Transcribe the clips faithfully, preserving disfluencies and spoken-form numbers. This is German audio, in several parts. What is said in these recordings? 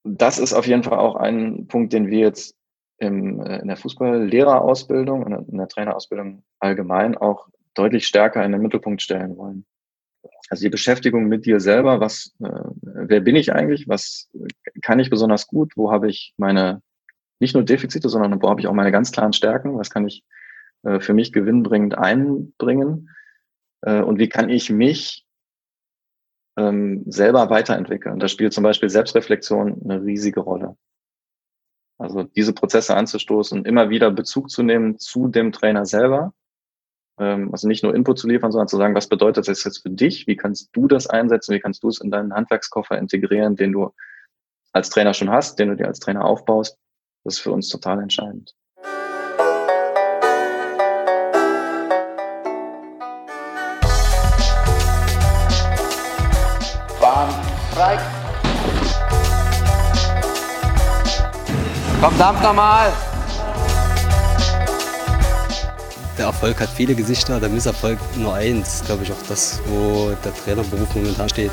das ist auf jeden Fall auch ein Punkt, den wir jetzt im, äh, in der Fußballlehrerausbildung und in der Trainerausbildung allgemein auch deutlich stärker in den Mittelpunkt stellen wollen. Also die Beschäftigung mit dir selber, was, äh, wer bin ich eigentlich, was kann ich besonders gut, wo habe ich meine, nicht nur Defizite, sondern wo habe ich auch meine ganz klaren Stärken, was kann ich äh, für mich gewinnbringend einbringen äh, und wie kann ich mich ähm, selber weiterentwickeln. Da spielt zum Beispiel Selbstreflexion eine riesige Rolle. Also diese Prozesse anzustoßen, immer wieder Bezug zu nehmen zu dem Trainer selber. Ähm, also nicht nur Input zu liefern, sondern zu sagen, was bedeutet das jetzt für dich? Wie kannst du das einsetzen? Wie kannst du es in deinen Handwerkskoffer integrieren, den du als Trainer schon hast, den du dir als Trainer aufbaust? Das ist für uns total entscheidend. Bahn frei. Komm, dampf nochmal. Der Erfolg hat viele Gesichter, der Misserfolg nur eins. Glaube ich auch das, wo der Trainerberuf momentan steht.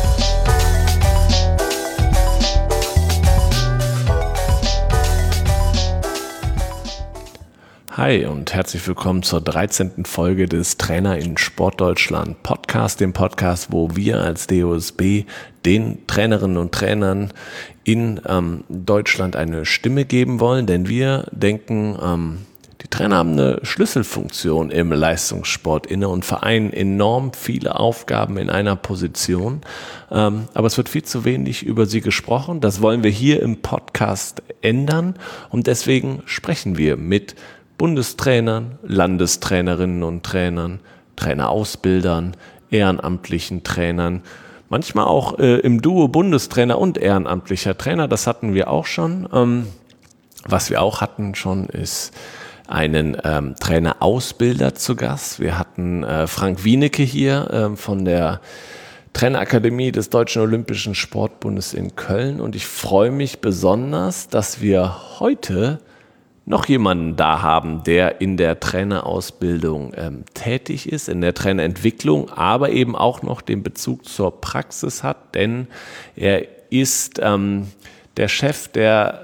Hi und herzlich willkommen zur dreizehnten Folge des Trainer in Sportdeutschland Podcast, dem Podcast, wo wir als D O S B den Trainerinnen und Trainern in ähm, Deutschland eine Stimme geben wollen, denn wir denken, ähm, die Trainer haben eine Schlüsselfunktion im Leistungssport inne und vereinen enorm viele Aufgaben in einer Position. Ähm, aber es wird viel zu wenig über sie gesprochen. Das wollen wir hier im Podcast ändern und deswegen sprechen wir mit Bundestrainern, Landestrainerinnen und Trainern, Trainerausbildern, ehrenamtlichen Trainern, manchmal auch äh, im Duo Bundestrainer und ehrenamtlicher Trainer. Das hatten wir auch schon. Ähm, was wir auch hatten schon ist einen ähm, Trainerausbilder zu Gast. Wir hatten äh, Frank Wienecke hier äh, von der Trainerakademie des Deutschen Olympischen Sportbundes in Köln und ich freue mich besonders, dass wir heute noch jemanden da haben, der in der Trainerausbildung ähm, tätig ist, in der Trainerentwicklung, aber eben auch noch den Bezug zur Praxis hat, denn er ist ähm, der Chef der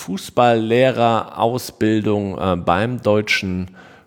Fußballlehrerausbildung äh, beim Deutschen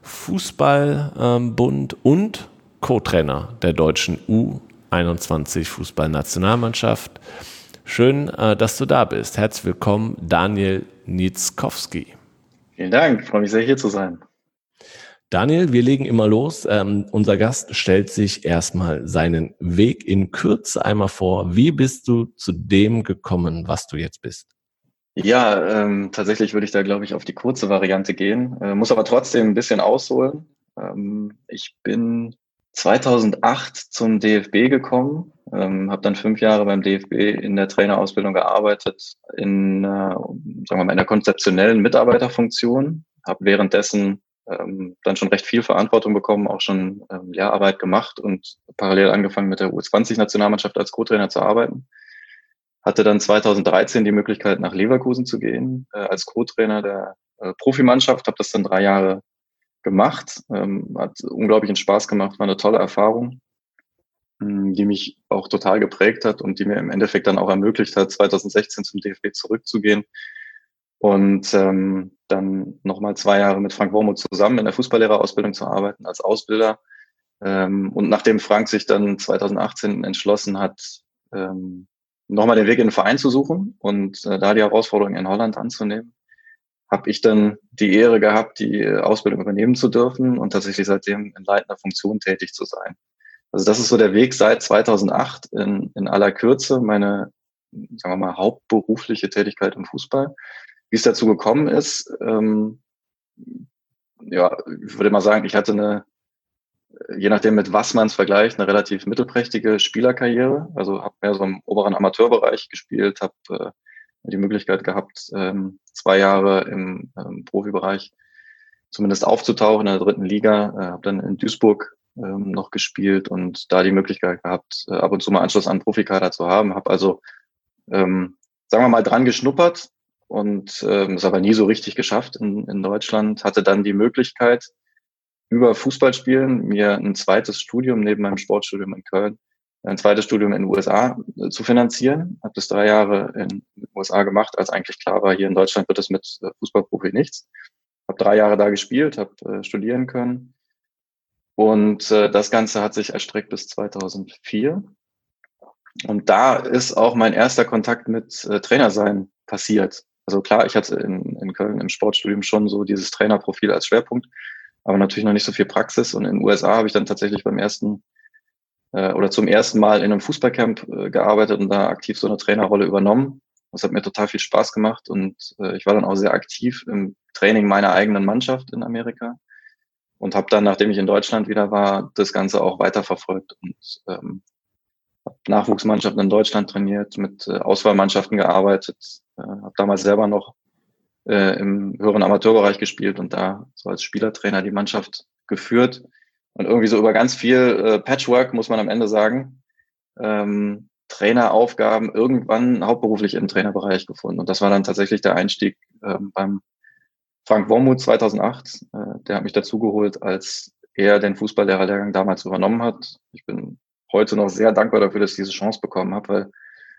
Fußballbund äh, und Co-Trainer der deutschen U einundzwanzig Fußballnationalmannschaft. Schön, äh, dass du da bist. Herzlich willkommen, Daniel Nietzkowski. Vielen Dank, ich freue mich sehr, hier zu sein. Daniel, wir legen immer los. Ähm, unser Gast stellt sich erstmal seinen Weg in Kürze einmal vor. Wie bist du zu dem gekommen, was du jetzt bist? Ja, ähm, tatsächlich würde ich da, glaube ich, auf die kurze Variante gehen, äh, muss aber trotzdem ein bisschen ausholen. Ähm, ich bin zweitausendacht zum D F B gekommen, ähm, habe dann fünf Jahre beim D F B in der Trainerausbildung gearbeitet, in, äh, sagen wir mal, in der konzeptionellen Mitarbeiterfunktion, habe währenddessen ähm, dann schon recht viel Verantwortung bekommen, auch schon ähm, Lehrarbeit gemacht und parallel angefangen mit der U zwanzig Nationalmannschaft als Co-Trainer zu arbeiten. Hatte dann zweitausenddreizehn die Möglichkeit, nach Leverkusen zu gehen, äh, als Co-Trainer der äh, Profimannschaft, habe das dann drei Jahre gemacht, ähm, hat unglaublichen Spaß gemacht, war eine tolle Erfahrung, mh, die mich auch total geprägt hat und die mir im Endeffekt dann auch ermöglicht hat, zweitausendsechzehn zum D F B zurückzugehen und ähm, dann nochmal zwei Jahre mit Frank Wormuth zusammen in der Fußballlehrerausbildung zu arbeiten als Ausbilder. Ähm, und nachdem Frank sich dann zweitausendachtzehn entschlossen hat, ähm, nochmal den Weg in den Verein zu suchen und äh, da die Herausforderung in Holland anzunehmen, habe ich dann die Ehre gehabt, die Ausbildung übernehmen zu dürfen und tatsächlich seitdem in leitender Funktion tätig zu sein. Also das ist so der Weg seit zweitausendacht in, in aller Kürze, meine, sagen wir mal, hauptberufliche Tätigkeit im Fußball. Wie es dazu gekommen ist, ähm, ja, ich würde mal sagen, ich hatte eine, je nachdem mit was man es vergleicht, eine relativ mittelprächtige Spielerkarriere. Also habe mehr so im oberen Amateurbereich gespielt, habe äh, die Möglichkeit gehabt, ähm, zwei Jahre im ähm, Profibereich zumindest aufzutauchen in der dritten Liga. Äh, habe dann in Duisburg ähm, noch gespielt und da die Möglichkeit gehabt, äh, ab und zu mal Anschluss an den Profikader zu haben. Habe also, ähm, sagen wir mal, dran geschnuppert und ähm, es aber nie so richtig geschafft in, in Deutschland. Hatte dann die Möglichkeit, über Fußballspielen mir ein zweites Studium neben meinem Sportstudium in Köln ein zweites Studium in den U S A äh, zu finanzieren. Habe das drei Jahre in den U S A gemacht, als eigentlich klar war, hier in Deutschland wird es mit äh, Fußballprofi nichts. Habe drei Jahre da gespielt, habe äh, studieren können. Und äh, das Ganze hat sich erstreckt bis zweitausendvier. Und da ist auch mein erster Kontakt mit äh, Trainersein passiert. Also klar, ich hatte in, in Köln im Sportstudium schon so dieses Trainerprofil als Schwerpunkt, aber natürlich noch nicht so viel Praxis. Und in den U S A habe ich dann tatsächlich beim ersten äh, oder zum ersten Mal in einem Fußballcamp äh, gearbeitet und da aktiv so eine Trainerrolle übernommen. Das hat mir total viel Spaß gemacht und äh, ich war dann auch sehr aktiv im Training meiner eigenen Mannschaft in Amerika und habe dann, nachdem ich in Deutschland wieder war, das Ganze auch weiterverfolgt und ähm, habe Nachwuchsmannschaften in Deutschland trainiert, mit äh, Auswahlmannschaften gearbeitet, äh, habe damals selber noch äh, im höheren Amateurbereich gespielt und da so als Spielertrainer die Mannschaft geführt und irgendwie so über ganz viel äh, Patchwork, muss man am Ende sagen, ähm, Traineraufgaben irgendwann hauptberuflich im Trainerbereich gefunden. Und das war dann tatsächlich der Einstieg ähm, beim Frank Wormuth zweitausendacht. Äh, der hat mich dazugeholt, als er den Fußballlehrerlehrgang damals übernommen hat. Ich bin heute noch sehr dankbar dafür, dass ich diese Chance bekommen habe, weil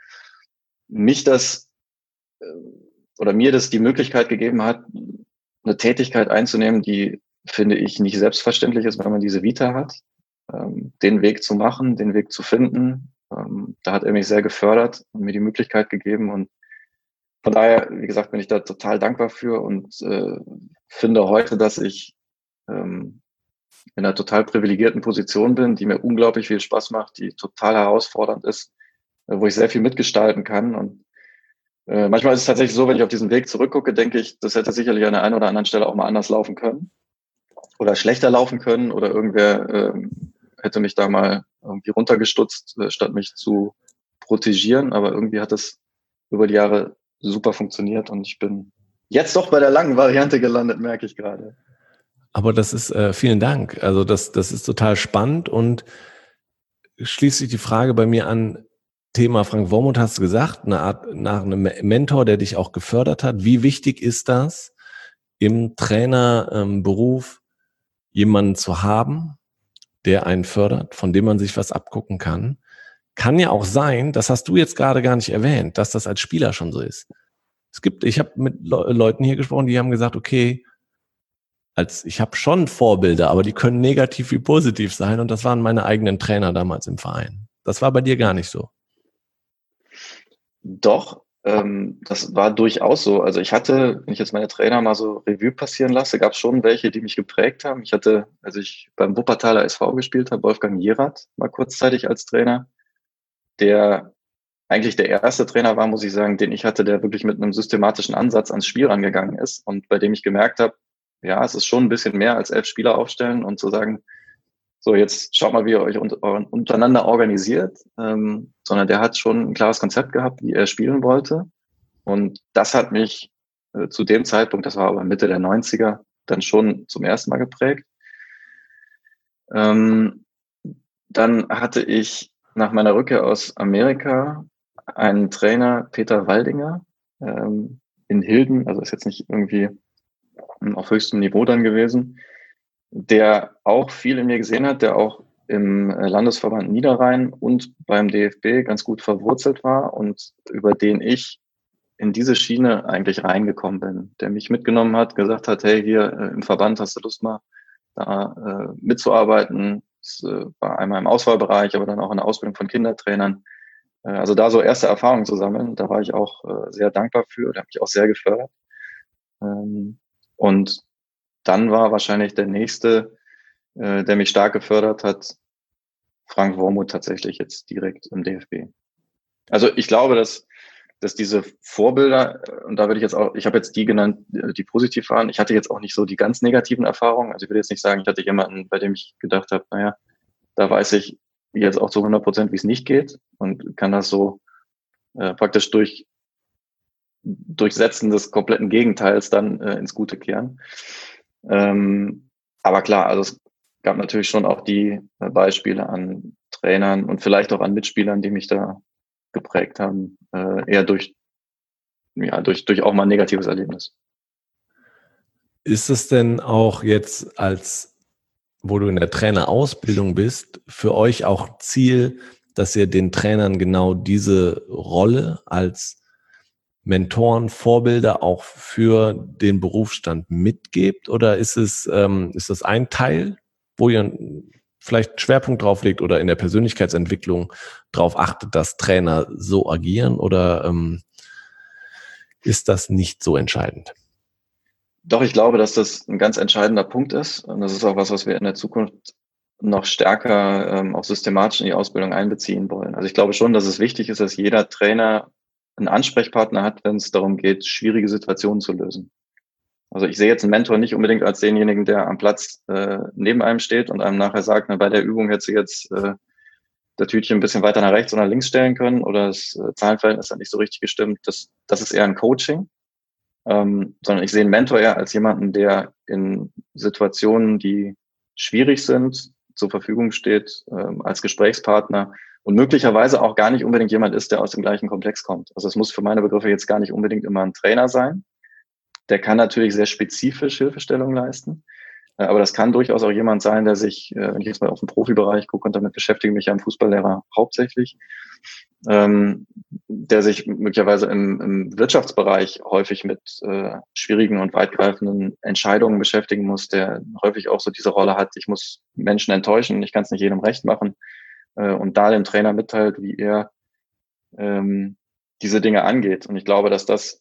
mich das äh, oder mir das die Möglichkeit gegeben hat, eine Tätigkeit einzunehmen, die, finde ich, nicht selbstverständlich ist, wenn man diese Vita hat. Ähm, den Weg zu machen, den Weg zu finden, Ähm, da hat er mich sehr gefördert und mir die Möglichkeit gegeben. Und von daher, wie gesagt, bin ich da total dankbar für und äh, finde heute, dass ich ähm, in einer total privilegierten Position bin, die mir unglaublich viel Spaß macht, die total herausfordernd ist, äh, wo ich sehr viel mitgestalten kann. Und äh, manchmal ist es tatsächlich so, wenn ich auf diesen Weg zurückgucke, denke ich, das hätte sicherlich an der einen oder anderen Stelle auch mal anders laufen können oder schlechter laufen können oder irgendwer ähm, hätte mich da mal irgendwie runtergestutzt, statt mich zu protegieren. Aber irgendwie hat es über die Jahre super funktioniert und ich bin jetzt doch bei der langen Variante gelandet, merke ich gerade. Aber das ist, äh, vielen Dank. Also das, das ist total spannend und schließt sich die Frage bei mir an, Thema Frank Wormuth hast du gesagt, eine Art, nach einem Mentor, der dich auch gefördert hat. Wie wichtig ist das, im Trainerberuf ähm, jemanden zu haben, der einen fördert, von dem man sich was abgucken kann? Kann ja auch sein, das hast du jetzt gerade gar nicht erwähnt, dass das als Spieler schon so ist. Es gibt, ich habe mit Le- Leuten hier gesprochen, die haben gesagt, okay, als ich habe schon Vorbilder, aber die können negativ wie positiv sein und das waren meine eigenen Trainer damals im Verein. Das war bei dir gar nicht so. Doch, ähm, das war durchaus so. Also ich hatte, wenn ich jetzt meine Trainer mal so Revue passieren lasse, gab es schon welche, die mich geprägt haben. Ich hatte, als ich beim Wuppertaler S V gespielt habe, Wolfgang Jierath mal kurzzeitig als Trainer, der eigentlich der erste Trainer war, muss ich sagen, den ich hatte, der wirklich mit einem systematischen Ansatz ans Spiel rangegangen ist und bei dem ich gemerkt habe, ja, es ist schon ein bisschen mehr als elf Spieler aufstellen und zu sagen, so, jetzt schaut mal, wie ihr euch untereinander organisiert, ähm, sondern der hat schon ein klares Konzept gehabt, wie er spielen wollte. Und das hat mich äh, zu dem Zeitpunkt, das war aber Mitte der neunziger, dann schon zum ersten Mal geprägt. Ähm, dann hatte ich nach meiner Rückkehr aus Amerika einen Trainer, Peter Waldinger, ähm, in Hilden, also ist jetzt nicht irgendwie auf höchstem Niveau dann gewesen, der auch viel in mir gesehen hat, der auch im Landesverband Niederrhein und beim D F B ganz gut verwurzelt war und über den ich in diese Schiene eigentlich reingekommen bin, der mich mitgenommen hat, gesagt hat, hey, hier äh, im Verband hast du Lust mal da äh, mitzuarbeiten. Das äh, war einmal im Auswahlbereich, aber dann auch in der Ausbildung von Kindertrainern. Äh, also da so erste Erfahrungen zu sammeln, da war ich auch äh, sehr dankbar für, der hat mich auch sehr gefördert. Ähm, und dann war wahrscheinlich der nächste, äh, der mich stark gefördert hat, Frank Wormuth tatsächlich jetzt direkt im D F B. Also ich glaube, dass, dass diese Vorbilder, und da würde ich jetzt auch, ich habe jetzt die genannt, die positiv waren. Ich hatte jetzt auch nicht so die ganz negativen Erfahrungen. Also ich würde jetzt nicht sagen, ich hatte jemanden, bei dem ich gedacht habe, naja, da weiß ich jetzt auch zu hundert Prozent, wie es nicht geht und kann das so äh, praktisch durch Durchsetzen des kompletten Gegenteils dann äh, ins Gute kehren. Ähm, aber klar, also es gab natürlich schon auch die äh, Beispiele an Trainern und vielleicht auch an Mitspielern, die mich da geprägt haben, äh, eher durch, ja, durch, durch auch mal ein negatives Erlebnis. Ist es denn auch jetzt, als wo du in der Trainerausbildung bist, für euch auch Ziel, dass ihr den Trainern genau diese Rolle als Mentoren, Vorbilder auch für den Berufsstand mitgebt? Oder ist es, ähm, ist das ein Teil, wo ihr vielleicht Schwerpunkt drauf legt oder in der Persönlichkeitsentwicklung darauf achtet, dass Trainer so agieren? Oder ähm, ist das nicht so entscheidend? Doch, ich glaube, dass das ein ganz entscheidender Punkt ist. Und das ist auch was, was wir in der Zukunft noch stärker ähm, auch systematisch in die Ausbildung einbeziehen wollen. Also ich glaube schon, dass es wichtig ist, dass jeder Trainer einen Ansprechpartner hat, wenn es darum geht, schwierige Situationen zu lösen. Also ich sehe jetzt einen Mentor nicht unbedingt als denjenigen, der am Platz äh, neben einem steht und einem nachher sagt, na, bei der Übung hätte sie jetzt äh, das Tütchen ein bisschen weiter nach rechts oder nach links stellen können oder das äh, Zahlenverhältnis hat nicht so richtig gestimmt. Das, das ist eher ein Coaching. Ähm, sondern ich sehe einen Mentor eher als jemanden, der in Situationen, die schwierig sind, zur Verfügung steht, ähm, als Gesprächspartner und möglicherweise auch gar nicht unbedingt jemand ist, der aus dem gleichen Komplex kommt. Also es muss für meine Begriffe jetzt gar nicht unbedingt immer ein Trainer sein. Der kann natürlich sehr spezifisch Hilfestellung leisten, äh, aber das kann durchaus auch jemand sein, der sich, äh, wenn ich jetzt mal auf den Profibereich gucke und damit beschäftige mich ja im Fußballlehrer hauptsächlich, ähm, der sich möglicherweise im, im Wirtschaftsbereich häufig mit äh, schwierigen und weitgreifenden Entscheidungen beschäftigen muss, der häufig auch so diese Rolle hat, ich muss Menschen enttäuschen, ich kann es nicht jedem recht machen äh, und da dem Trainer mitteilt, wie er ähm, diese Dinge angeht. Und ich glaube, dass das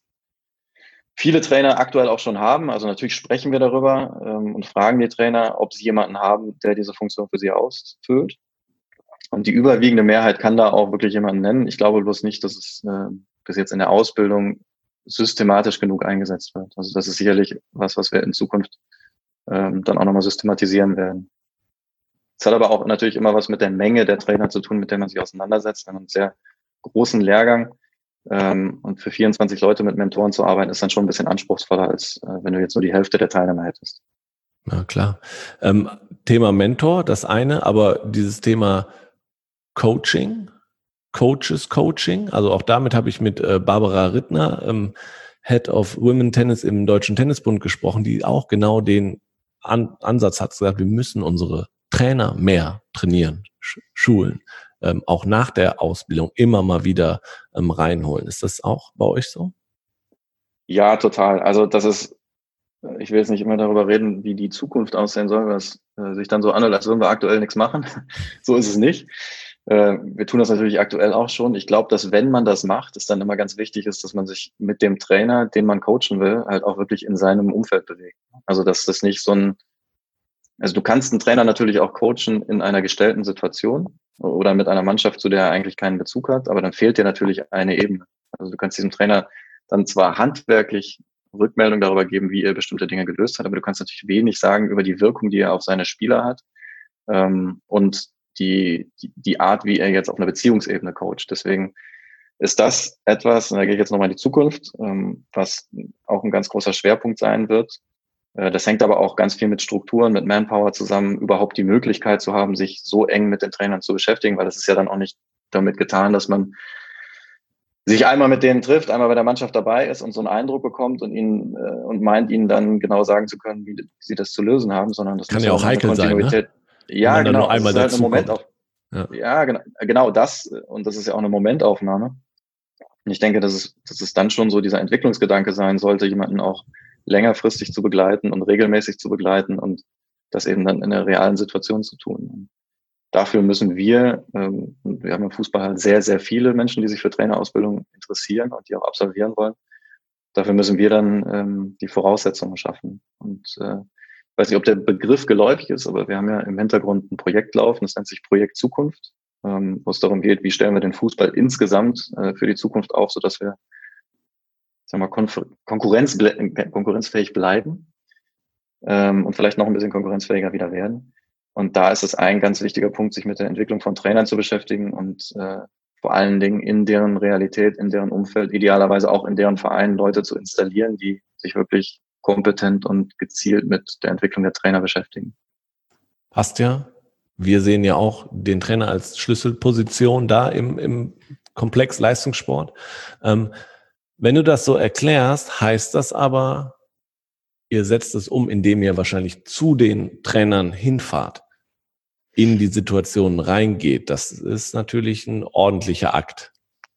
viele Trainer aktuell auch schon haben. Also natürlich sprechen wir darüber ähm, und fragen die Trainer, ob sie jemanden haben, der diese Funktion für sie ausfüllt. Und die überwiegende Mehrheit kann da auch wirklich jemanden nennen. Ich glaube bloß nicht, dass es äh, bis jetzt in der Ausbildung systematisch genug eingesetzt wird. Also das ist sicherlich was, was wir in Zukunft ähm, dann auch nochmal systematisieren werden. Es hat aber auch natürlich immer was mit der Menge der Trainer zu tun, mit der man sich auseinandersetzt. Wir haben einen sehr großen Lehrgang ähm, und für vierundzwanzig Leute mit Mentoren zu arbeiten, ist dann schon ein bisschen anspruchsvoller, als äh, wenn du jetzt nur die Hälfte der Teilnehmer hättest. Na klar. Ähm, Thema Mentor, das eine, aber dieses Thema Coaching, Coaches Coaching, also auch damit habe ich mit äh, Barbara Rittner, ähm, Head of Women Tennis im Deutschen Tennisbund gesprochen, die auch genau den An- Ansatz hat, gesagt, wir müssen unsere Trainer mehr trainieren, sch- schulen, ähm, auch nach der Ausbildung immer mal wieder ähm, reinholen. Ist das auch bei euch so? Ja, total. Also das ist, ich will jetzt nicht immer darüber reden, wie die Zukunft aussehen soll, was äh, sich dann so anhört, als würden wir aktuell nichts machen. So ist es nicht. Äh, wir tun das natürlich aktuell auch schon. Ich glaube, dass wenn man das macht, es dann immer ganz wichtig ist, dass man sich mit dem Trainer, den man coachen will, halt auch wirklich in seinem Umfeld bewegt. Also dass das nicht so ein, also du kannst einen Trainer natürlich auch coachen in einer gestellten Situation oder mit einer Mannschaft, zu der er eigentlich keinen Bezug hat, aber dann fehlt dir natürlich eine Ebene. Also du kannst diesem Trainer dann zwar handwerklich Rückmeldung darüber geben, wie er bestimmte Dinge gelöst hat, aber du kannst natürlich wenig sagen über die Wirkung, die er auf seine Spieler hat ähm, und die, die die Art, wie er jetzt auf einer Beziehungsebene coacht. Deswegen ist das etwas, und da gehe ich jetzt nochmal in die Zukunft, ähm, was auch ein ganz großer Schwerpunkt sein wird. Äh, das hängt aber auch ganz viel mit Strukturen, mit Manpower zusammen, überhaupt die Möglichkeit zu haben, sich so eng mit den Trainern zu beschäftigen, weil das ist ja dann auch nicht damit getan, dass man sich einmal mit denen trifft, einmal bei der Mannschaft dabei ist und so einen Eindruck bekommt und ihnen äh, und meint, ihnen dann genau sagen zu können, wie sie das zu lösen haben, sondern das kann muss ja auch heikel sein, ne? Ja, genau. Nur einmal das ist halt eine Momentauf- ja. ja, genau, genau das. Und das ist ja auch eine Momentaufnahme. Und ich denke, dass es, dass es dann schon so dieser Entwicklungsgedanke sein sollte, jemanden auch längerfristig zu begleiten und regelmäßig zu begleiten und das eben dann in der realen Situation zu tun. Und dafür müssen wir, ähm, wir haben im Fußball halt sehr, sehr viele Menschen, die sich für Trainerausbildung interessieren und die auch absolvieren wollen. Dafür müssen wir dann ähm, die Voraussetzungen schaffen. Und äh, ich weiß nicht, ob der Begriff geläufig ist, aber wir haben ja im Hintergrund ein Projekt laufen, das nennt sich Projekt Zukunft, ähm, wo es darum geht, wie stellen wir den Fußball insgesamt äh, für die Zukunft auf, sodass wir sagen wir, konfer- Konkurrenz, konkurrenzfähig bleiben ähm, und vielleicht noch ein bisschen konkurrenzfähiger wieder werden. Und da ist es ein ganz wichtiger Punkt, sich mit der Entwicklung von Trainern zu beschäftigen und äh, vor allen Dingen in deren Realität, in deren Umfeld, idealerweise auch in deren Vereinen Leute zu installieren, die sich wirklich kompetent und gezielt mit der Entwicklung der Trainer beschäftigen. Passt ja. Wir sehen ja auch den Trainer als Schlüsselposition da im, im Komplex Leistungssport. Ähm, wenn du das so erklärst, heißt das aber, ihr setzt es um, indem ihr wahrscheinlich zu den Trainern hinfahrt. in die Situationen reingeht. Das ist natürlich ein ordentlicher Akt.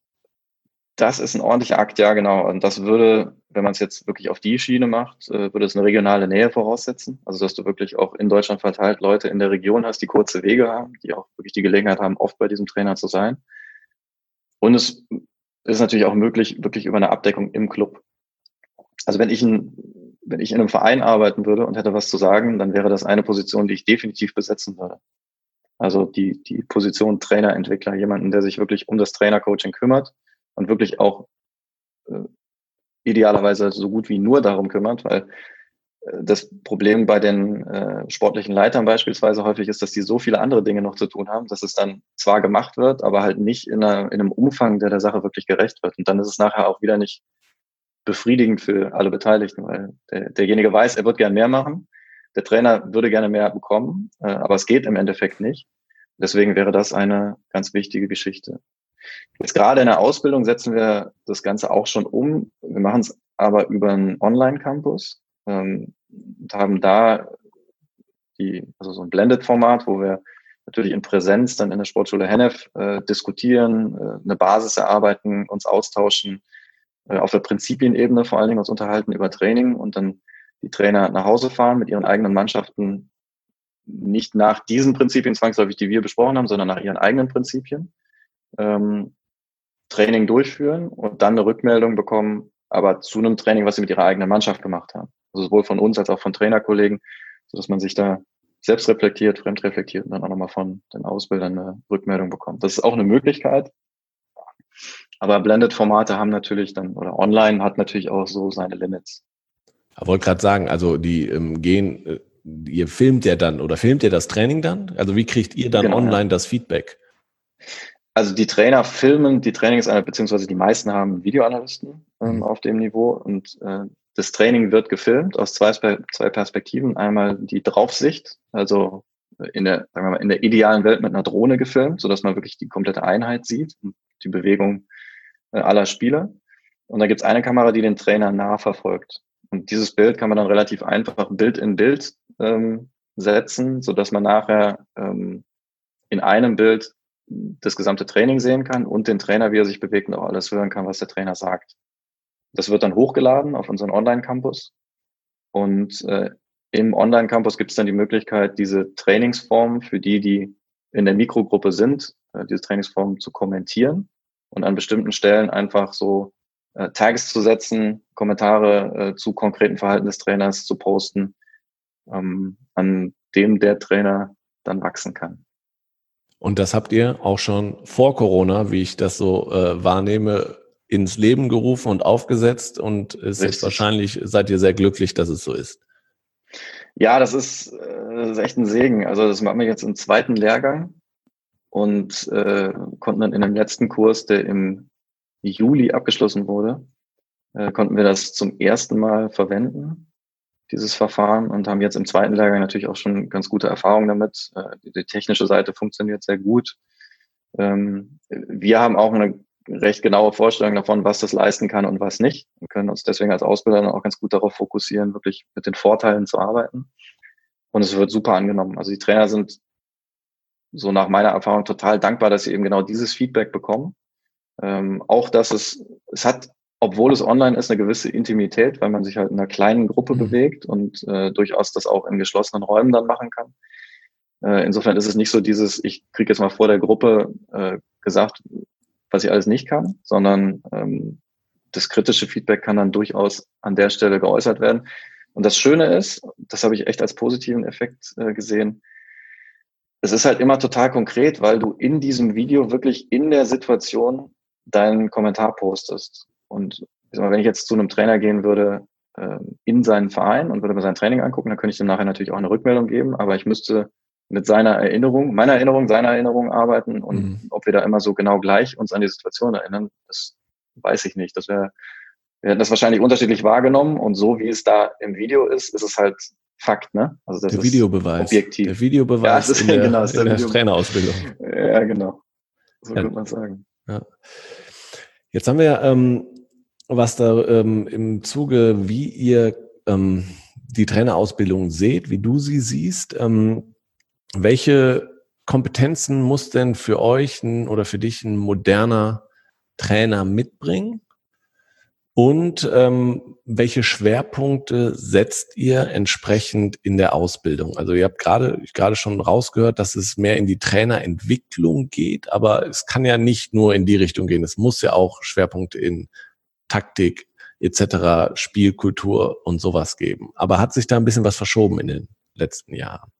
Das ist ein ordentlicher Akt, ja, genau. Und das würde, wenn man es jetzt wirklich auf die Schiene macht, äh, würde es eine regionale Nähe voraussetzen. Also, dass du wirklich auch in Deutschland verteilt Leute in der Region hast, die kurze Wege haben, die auch wirklich die Gelegenheit haben, oft bei diesem Trainer zu sein. Und es ist natürlich auch möglich, wirklich über eine Abdeckung im Club. Also, wenn ich ein, wenn ich in einem Verein arbeiten würde und hätte was zu sagen, dann wäre das eine Position, die ich definitiv besetzen würde. Also, die, die Position Trainer, Entwickler, jemanden, der sich wirklich um das Trainercoaching kümmert und wirklich auch äh, idealerweise so gut wie nur darum kümmert, weil äh, das Problem bei den äh, sportlichen Leitern beispielsweise häufig ist, dass die so viele andere Dinge noch zu tun haben, dass es dann zwar gemacht wird, aber halt nicht in, einer, in einem Umfang, der der Sache wirklich gerecht wird. Und dann ist es nachher auch wieder nicht befriedigend für alle Beteiligten, weil der, derjenige weiß, er wird gern mehr machen, der Trainer würde gerne mehr bekommen, äh, aber es geht im Endeffekt nicht. Deswegen wäre das eine ganz wichtige Geschichte. Jetzt gerade in der Ausbildung setzen wir das Ganze auch schon um. Wir machen es aber über einen Online-Campus ähm, und haben da die, also so ein Blended-Format, wo wir natürlich in Präsenz dann in der Sportschule Hennef äh, diskutieren, äh, eine Basis erarbeiten, uns austauschen, äh, auf der Prinzipienebene vor allen Dingen uns unterhalten über Training und dann die Trainer nach Hause fahren mit ihren eigenen Mannschaften, nicht nach diesen Prinzipien zwangsläufig, die wir besprochen haben, sondern nach ihren eigenen Prinzipien. Ähm, Training durchführen und dann eine Rückmeldung bekommen, aber zu einem Training, was sie mit ihrer eigenen Mannschaft gemacht haben. Also sowohl von uns als auch von Trainerkollegen, sodass man sich da selbst reflektiert, fremd reflektiert und dann auch nochmal von den Ausbildern eine Rückmeldung bekommt. Das ist auch eine Möglichkeit. Aber Blended-Formate haben natürlich dann, oder online hat natürlich auch so seine Limits. Ich wollte gerade sagen, also die ähm, gehen, äh, ihr filmt ja dann oder filmt ihr das Training dann? Also wie kriegt ihr dann genau, online ja. das Feedback? Also die Trainer filmen die Trainings, beziehungsweise die meisten haben Videoanalysten ähm, mhm. auf dem Niveau und äh, das Training wird gefilmt aus zwei, zwei Perspektiven. Einmal die Draufsicht, also in der, sagen wir mal, in der idealen Welt mit einer Drohne gefilmt, sodass man wirklich die komplette Einheit sieht und die Bewegung äh, aller Spieler. Und da gibt es eine Kamera, die den Trainer nah verfolgt. Und dieses Bild kann man dann relativ einfach Bild in Bild ähm, setzen, sodass man nachher ähm, in einem Bild das gesamte Training sehen kann und den Trainer, wie er sich bewegt und auch alles hören kann, was der Trainer sagt. Das wird dann hochgeladen auf unseren Online-Campus und äh, im Online-Campus gibt es dann die Möglichkeit, diese Trainingsform für die, die in der Mikrogruppe sind, äh, diese Trainingsform zu kommentieren und an bestimmten Stellen einfach so äh, Tags zu setzen, Kommentare äh, zu konkreten Verhalten des Trainers zu posten, ähm, an dem der Trainer dann wachsen kann. Und das habt ihr auch schon vor Corona, wie ich das so äh, wahrnehme, ins Leben gerufen und aufgesetzt und es ist wahrscheinlich, seid ihr sehr glücklich, dass es so ist. Ja, das ist, äh, das ist echt ein Segen. Also das machen wir jetzt im zweiten Lehrgang und äh, konnten dann in dem letzten Kurs, der im Juli abgeschlossen wurde, äh, konnten wir das zum ersten Mal verwenden, dieses Verfahren, und haben jetzt im zweiten Lehrgang natürlich auch schon ganz gute Erfahrungen damit. Äh, die, die technische Seite funktioniert sehr gut. Ähm, wir haben auch eine recht genaue Vorstellung davon, was das leisten kann und was nicht. Wir können uns deswegen als Ausbilder dann auch ganz gut darauf fokussieren, wirklich mit den Vorteilen zu arbeiten. Und es wird super angenommen. Also die Trainer sind so nach meiner Erfahrung total dankbar, dass sie eben genau dieses Feedback bekommen. Ähm, auch, dass es, es hat, obwohl es online ist, eine gewisse Intimität, weil man sich halt in einer kleinen Gruppe mhm. bewegt und äh, durchaus das auch in geschlossenen Räumen dann machen kann. Äh, insofern ist es nicht so dieses, ich kriege jetzt mal vor der Gruppe äh, gesagt, was ich alles nicht kann, sondern ähm, das kritische Feedback kann dann durchaus an der Stelle geäußert werden. Und das Schöne ist, das habe ich echt als positiven Effekt äh, gesehen, es ist halt immer total konkret, weil du in diesem Video wirklich in der Situation deinen Kommentar postest. Und ich sag mal, wenn ich jetzt zu einem Trainer gehen würde äh, in seinen Verein und würde mir sein Training angucken, dann könnte ich ihm nachher natürlich auch eine Rückmeldung geben, aber ich müsste mit seiner Erinnerung, meiner Erinnerung, seiner Erinnerung arbeiten und mhm. ob wir da immer so genau gleich uns an die Situation erinnern, das weiß ich nicht. Das wäre, wir hätten das wahrscheinlich unterschiedlich wahrgenommen und so wie es da im Video ist, ist es halt Fakt, ne? Also das der ist Videobeweis. Objektiv. Der Videobeweis ja, ist, in der, genau, in der, der Trainerausbildung. Ja, genau. So ja. könnte man sagen. Ja. Jetzt haben wir ähm, was da ähm, im Zuge, wie ihr ähm, die Trainerausbildung seht, wie du sie siehst. Ähm, welche Kompetenzen muss denn für euch ein, oder für dich ein moderner Trainer mitbringen? Und ähm, welche Schwerpunkte setzt ihr entsprechend in der Ausbildung? Also ihr habt gerade gerade schon rausgehört, dass es mehr in die Trainerentwicklung geht, aber es kann ja nicht nur in die Richtung gehen. Es muss ja auch Schwerpunkte in Taktik et cetera, Spielkultur und sowas geben. Aber hat sich da ein bisschen was verschoben in den letzten Jahren?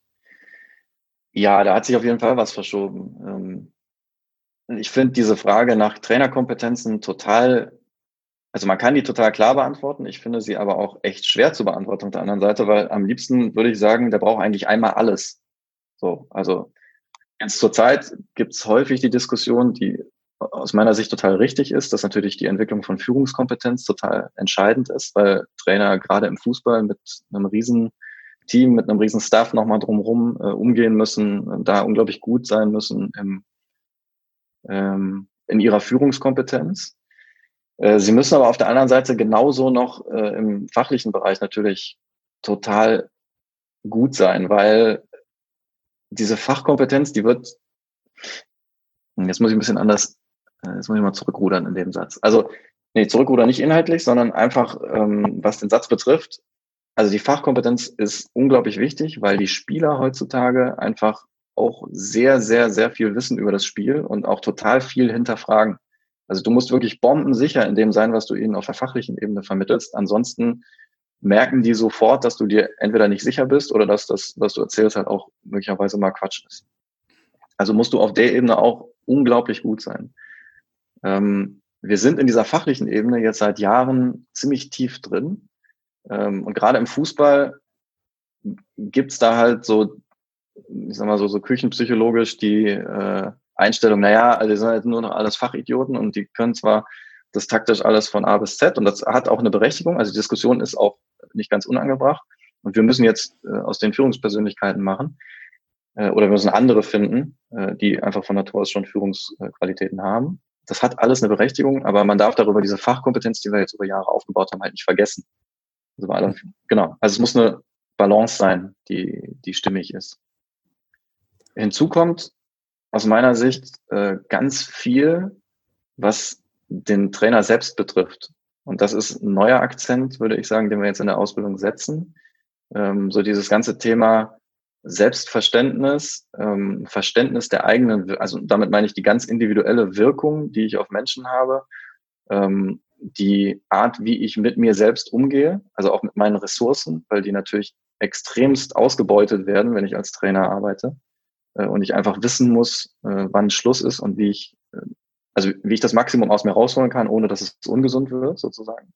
Ja, da hat sich auf jeden Fall was verschoben. Ähm, ich finde diese Frage nach Trainerkompetenzen total, also man kann die total klar beantworten. Ich finde sie aber auch echt schwer zu beantworten auf der anderen Seite, weil am liebsten würde ich sagen, der braucht eigentlich einmal alles. So, also jetzt zur Zeit gibt es häufig die Diskussion, die aus meiner Sicht total richtig ist, dass natürlich die Entwicklung von Führungskompetenz total entscheidend ist, weil Trainer gerade im Fußball mit einem riesen Team, mit einem riesen Staff nochmal drumherum äh, umgehen müssen, äh, da unglaublich gut sein müssen im, ähm, in ihrer Führungskompetenz. Äh, sie müssen aber auf der anderen Seite genauso noch äh, im fachlichen Bereich natürlich total gut sein, weil diese Fachkompetenz, die wird, jetzt muss ich ein bisschen anders, äh, jetzt muss ich mal zurückrudern in dem Satz. Also, nee, zurückrudern nicht inhaltlich, sondern einfach, ähm, was den Satz betrifft. Also die Fachkompetenz ist unglaublich wichtig, weil die Spieler heutzutage einfach auch sehr, sehr, sehr viel wissen über das Spiel und auch total viel hinterfragen. Also du musst wirklich bombensicher in dem sein, was du ihnen auf der fachlichen Ebene vermittelst. Ansonsten merken die sofort, dass du dir entweder nicht sicher bist oder dass das, was du erzählst, halt auch möglicherweise mal Quatsch ist. Also musst du auf der Ebene auch unglaublich gut sein. Ähm, wir sind in dieser fachlichen Ebene jetzt seit Jahren ziemlich tief drin. Und gerade im Fußball gibt's da halt so, ich sag mal so, so küchenpsychologisch die äh, Einstellung, naja, also die sind halt nur noch alles Fachidioten und die können zwar das taktisch alles von A bis Z und das hat auch eine Berechtigung, also die Diskussion ist auch nicht ganz unangebracht und wir müssen jetzt äh, aus den Führungspersönlichkeiten machen äh, oder wir müssen andere finden, äh, die einfach von Natur aus schon Führungsqualitäten haben. Das hat alles eine Berechtigung, aber man darf darüber diese Fachkompetenz, die wir jetzt über Jahre aufgebaut haben, halt nicht vergessen. Also alle, genau. Also es muss eine Balance sein, die, die stimmig ist. Hinzu kommt aus meiner Sicht äh, ganz viel, was den Trainer selbst betrifft. Und das ist ein neuer Akzent, würde ich sagen, den wir jetzt in der Ausbildung setzen. Ähm, so dieses ganze Thema Selbstverständnis, ähm, Verständnis der eigenen, also damit meine ich die ganz individuelle Wirkung, die ich auf Menschen habe, ähm, die Art, wie ich mit mir selbst umgehe, also auch mit meinen Ressourcen, weil die natürlich extremst ausgebeutet werden, wenn ich als Trainer arbeite äh, und ich einfach wissen muss, äh, wann Schluss ist und wie ich, äh, also wie ich das Maximum aus mir rausholen kann, ohne dass es ungesund wird, sozusagen.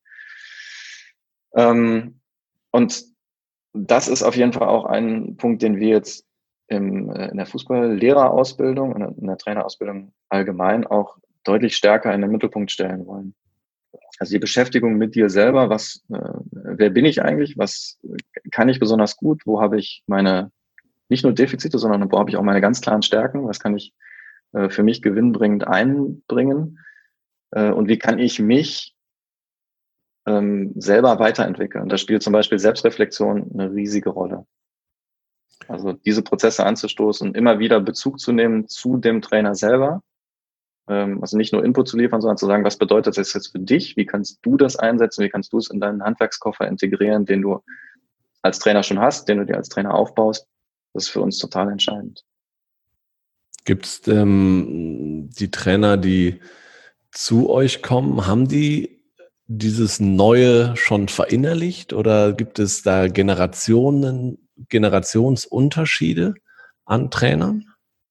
Ähm, und das ist auf jeden Fall auch ein Punkt, den wir jetzt im, äh, in der Fußballlehrerausbildung und in der Trainerausbildung allgemein auch deutlich stärker in den Mittelpunkt stellen wollen. Also die Beschäftigung mit dir selber, was, äh, wer bin ich eigentlich, was kann ich besonders gut, wo habe ich meine, nicht nur Defizite, sondern wo habe ich auch meine ganz klaren Stärken, was kann ich äh, für mich gewinnbringend einbringen äh, und wie kann ich mich ähm, selber weiterentwickeln. Da spielt zum Beispiel Selbstreflexion eine riesige Rolle. Also diese Prozesse anzustoßen, immer wieder Bezug zu nehmen zu dem Trainer selber. Also nicht nur Input zu liefern, sondern zu sagen, was bedeutet das jetzt für dich? Wie kannst du das einsetzen? Wie kannst du es in deinen Handwerkskoffer integrieren, den du als Trainer schon hast, den du dir als Trainer aufbaust? Das ist für uns total entscheidend. Gibt es ähm, die Trainer, die zu euch kommen, haben die dieses Neue schon verinnerlicht oder gibt es da Generationen, Generationsunterschiede an Trainern?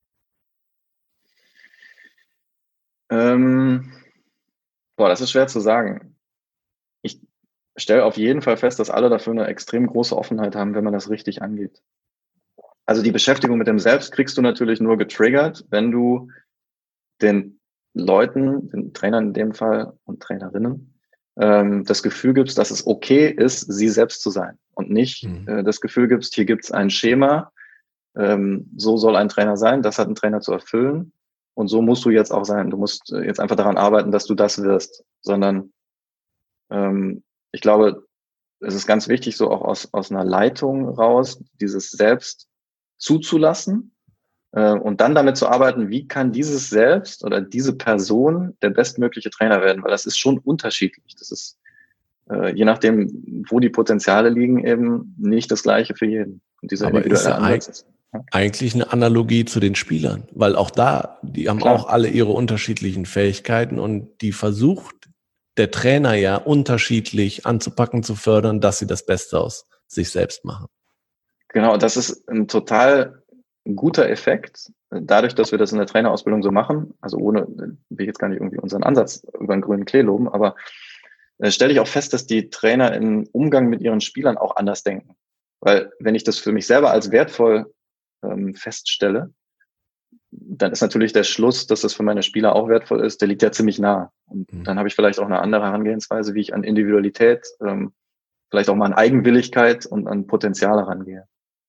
Ähm, boah, das ist schwer zu sagen. Ich stelle auf jeden Fall fest, dass alle dafür eine extrem große Offenheit haben, wenn man das richtig angeht. Also die Beschäftigung mit dem Selbst kriegst du natürlich nur getriggert, wenn du den Leuten, den Trainern in dem Fall und Trainerinnen, ähm, das Gefühl gibst, dass es okay ist, sie selbst zu sein und nicht mhm. äh, das Gefühl gibst, hier gibt es ein Schema, ähm, so soll ein Trainer sein, das hat ein Trainer zu erfüllen. Und so musst du jetzt auch sein. Du musst jetzt einfach daran arbeiten, dass du das wirst. Sondern ähm, ich glaube, es ist ganz wichtig, so auch aus, aus einer Leitung raus, dieses Selbst zuzulassen Äh, und dann damit zu arbeiten, wie kann dieses Selbst oder diese Person der bestmögliche Trainer werden, weil das ist schon unterschiedlich. Das ist äh, je nachdem, wo die Potenziale liegen, eben nicht das Gleiche für jeden. Und dieser Aber ist individuelle ja Ansatz ist eigentlich eine Analogie zu den Spielern, weil auch da, die haben Klar. auch alle ihre unterschiedlichen Fähigkeiten und die versucht der Trainer ja unterschiedlich anzupacken, zu fördern, dass sie das Beste aus sich selbst machen. Genau, das ist ein total guter Effekt, dadurch, dass wir das in der Trainerausbildung so machen. Also ohne, will ich jetzt gar nicht irgendwie unseren Ansatz über den grünen Klee loben, aber äh, stelle ich auch fest, dass die Trainer im Umgang mit ihren Spielern auch anders denken. Weil wenn ich das für mich selber als wertvoll ähm, feststelle, dann ist natürlich der Schluss, dass das für meine Spieler auch wertvoll ist, der liegt ja ziemlich nah. Und Mhm. dann habe ich vielleicht auch eine andere Herangehensweise, wie ich an Individualität, ähm, vielleicht auch mal an Eigenwilligkeit und an Potenzial herangehe.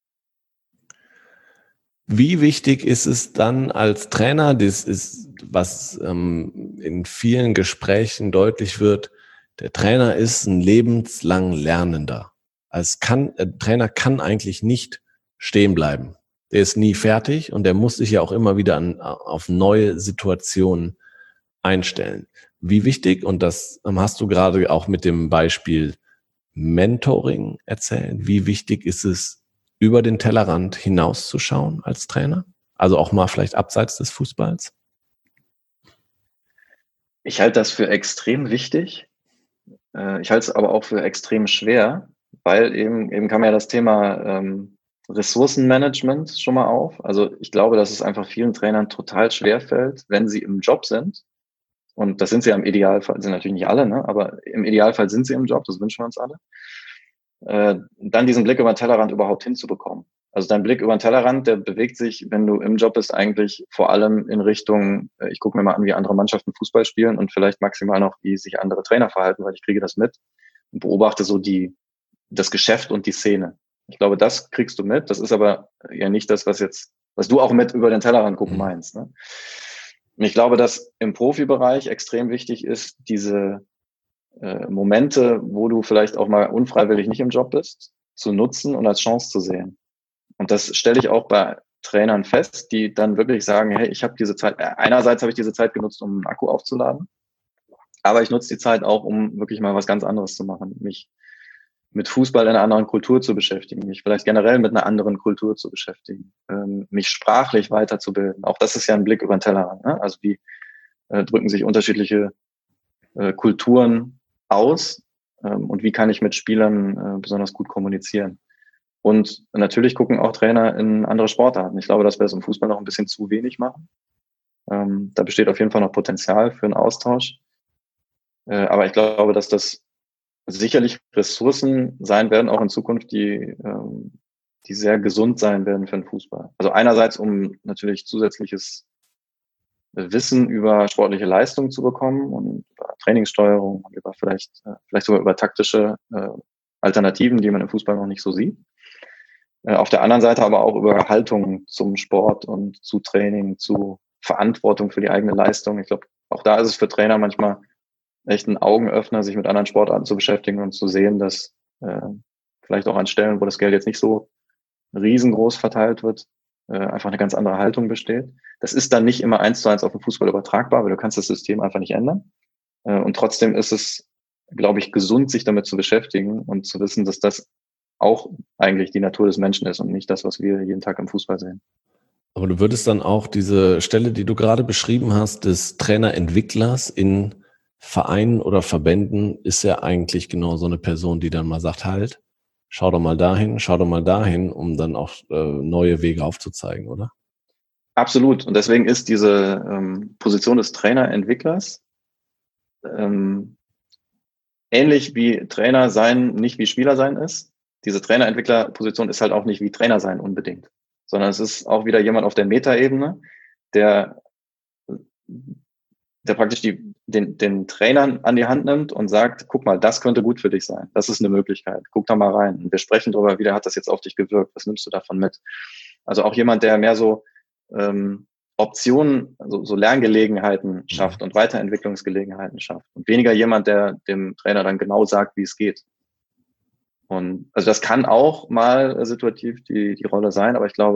Wie wichtig ist es dann als Trainer, das ist, was ähm, in vielen Gesprächen deutlich wird, der Trainer ist ein lebenslang Lernender. Also kann, der Trainer kann eigentlich nicht stehen bleiben. Der ist nie fertig und der muss sich ja auch immer wieder an, auf neue Situationen einstellen. Wie wichtig, und das hast du gerade auch mit dem Beispiel Mentoring erzählt, wie wichtig ist es, über den Tellerrand hinauszuschauen als Trainer? Also auch mal vielleicht abseits des Fußballs? Ich halte das für extrem wichtig. Ich halte es aber auch für extrem schwer, weil eben, eben kam ja das Thema ähm, Ressourcenmanagement schon mal auf. Also ich glaube, dass es einfach vielen Trainern total schwer fällt, wenn sie im Job sind. Und das sind sie ja im Idealfall, sind natürlich nicht alle, ne? Aber im Idealfall sind sie im Job, das wünschen wir uns alle. Äh, dann diesen Blick über den Tellerrand überhaupt hinzubekommen. Also dein Blick über den Tellerrand, der bewegt sich, wenn du im Job bist, eigentlich vor allem in Richtung, äh, ich gucke mir mal an, wie andere Mannschaften Fußball spielen und vielleicht maximal noch, wie sich andere Trainer verhalten, weil ich kriege das mit und beobachte so die, das Geschäft und die Szene. Ich glaube, das kriegst du mit. Das ist aber ja nicht das, was jetzt, was du auch mit über den Tellerrand gucken Mhm. meinst. Ne? Und ich glaube, dass im Profibereich extrem wichtig ist, diese äh, Momente, wo du vielleicht auch mal unfreiwillig nicht im Job bist, zu nutzen und als Chance zu sehen. Und das stelle ich auch bei Trainern fest, die dann wirklich sagen, hey, ich habe diese Zeit, einerseits habe ich diese Zeit genutzt, um einen Akku aufzuladen, aber ich nutze die Zeit auch, um wirklich mal was ganz anderes zu machen, mich mit Fußball in einer anderen Kultur zu beschäftigen, mich vielleicht generell mit einer anderen Kultur zu beschäftigen, ähm, mich sprachlich weiterzubilden. Auch das ist ja ein Blick über den Tellerrand. Ne? Also wie äh, drücken sich unterschiedliche äh, Kulturen aus ähm, und wie kann ich mit Spielern äh, besonders gut kommunizieren. Und natürlich gucken auch Trainer in andere Sportarten. Ich glaube, dass wir es im Fußball noch ein bisschen zu wenig machen. Ähm, da besteht auf jeden Fall noch Potenzial für einen Austausch. Äh, aber ich glaube, dass das sicherlich Ressourcen sein werden, auch in Zukunft, die, ähm, die sehr gesund sein werden für den Fußball. Also einerseits, um natürlich zusätzliches Wissen über sportliche Leistung zu bekommen und über Trainingssteuerung und über vielleicht, äh, vielleicht sogar über taktische äh, Alternativen, die man im Fußball noch nicht so sieht. Auf der anderen Seite aber auch über Haltung zum Sport und zu Training, zu Verantwortung für die eigene Leistung. Ich glaube, auch da ist es für Trainer manchmal echt ein Augenöffner, sich mit anderen Sportarten zu beschäftigen und zu sehen, dass äh, vielleicht auch an Stellen, wo das Geld jetzt nicht so riesengroß verteilt wird, äh, einfach eine ganz andere Haltung besteht. Das ist dann nicht immer eins zu eins auf den Fußball übertragbar, weil du kannst das System einfach nicht ändern. Äh, und trotzdem ist es, glaube ich, gesund, sich damit zu beschäftigen und zu wissen, dass das auch eigentlich die Natur des Menschen ist und nicht das, was wir jeden Tag im Fußball sehen. Aber du würdest dann auch diese Stelle, die du gerade beschrieben hast, des Trainerentwicklers in Vereinen oder Verbänden, ist ja eigentlich genau so eine Person, die dann mal sagt, halt, schau doch mal dahin, schau doch mal dahin, um dann auch äh, neue Wege aufzuzeigen, oder? Absolut. Und deswegen ist diese ähm, Position des Trainerentwicklers ähm, ähnlich wie Trainer sein, nicht wie Spieler sein ist. Diese Trainerentwicklerposition ist halt auch nicht wie Trainer sein unbedingt, sondern es ist auch wieder jemand auf der Metaebene, der, der praktisch die, den, den Trainern an die Hand nimmt und sagt, guck mal, das könnte gut für dich sein. Das ist eine Möglichkeit. Guck da mal rein. Und wir sprechen darüber, wie hat das jetzt auf dich gewirkt? Was nimmst du davon mit? Also auch jemand, der mehr so ähm, Optionen, also so Lerngelegenheiten schafft und Weiterentwicklungsgelegenheiten schafft. Und weniger jemand, der dem Trainer dann genau sagt, wie es geht. Und also das kann auch mal situativ die, die Rolle sein, aber ich glaube,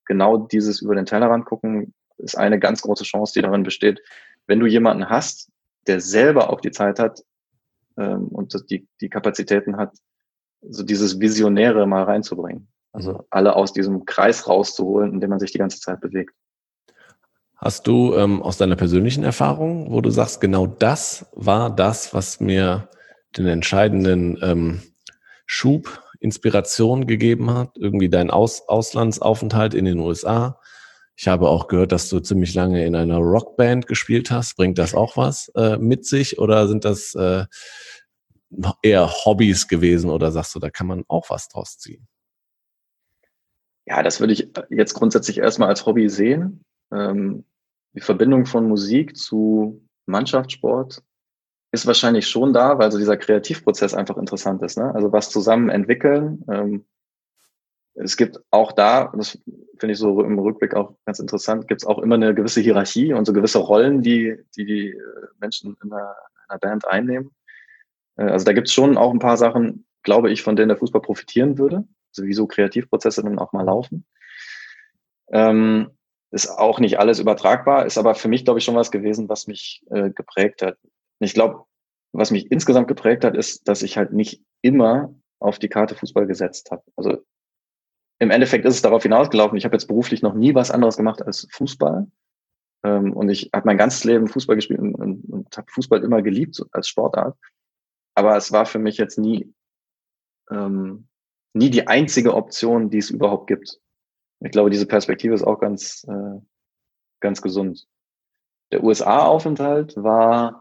genau dieses über den Tellerrand gucken ist eine ganz große Chance, die darin besteht, wenn du jemanden hast, der selber auch die Zeit hat ähm, und die, die Kapazitäten hat, so dieses Visionäre mal reinzubringen. Also alle aus diesem Kreis rauszuholen, in dem man sich die ganze Zeit bewegt. Hast du ähm, aus deiner persönlichen Erfahrung, wo du sagst, genau das war das, was mir den entscheidenden ähm, Schub, Inspiration gegeben hat, irgendwie dein Aus- Auslandsaufenthalt in den U S A? Ich habe auch gehört, dass du ziemlich lange in einer Rockband gespielt hast. Bringt das auch was äh, mit sich oder sind das äh, eher Hobbys gewesen oder sagst du, da kann man auch was draus ziehen? Ja, das würde ich jetzt grundsätzlich erstmal als Hobby sehen. Ähm, die Verbindung von Musik zu Mannschaftssport ist wahrscheinlich schon da, weil so dieser Kreativprozess einfach interessant ist. Ne? Also was zusammen entwickeln. Ähm, es gibt auch da, das finde ich so im Rückblick auch ganz interessant, gibt es auch immer eine gewisse Hierarchie und so gewisse Rollen, die die, die Menschen in einer, in einer Band einnehmen. Äh, also da gibt es schon auch ein paar Sachen, glaube ich, von denen der Fußball profitieren würde. Also wie so Kreativprozesse dann auch mal laufen. Ähm, ist auch nicht alles übertragbar, ist aber für mich, glaube ich, schon was gewesen, was mich äh, geprägt hat. Und ich glaube, was mich insgesamt geprägt hat, ist, dass ich halt nicht immer auf die Karte Fußball gesetzt habe. Also im Endeffekt ist es darauf hinausgelaufen, ich habe jetzt beruflich noch nie was anderes gemacht als Fußball. Ähm, und ich habe mein ganzes Leben Fußball gespielt und, und, und habe Fußball immer geliebt so als Sportart. Aber es war für mich jetzt nie, ähm, nie die einzige Option, die es überhaupt gibt. Ich glaube, diese Perspektive ist auch ganz, äh, ganz gesund. Der U S A-Aufenthalt war,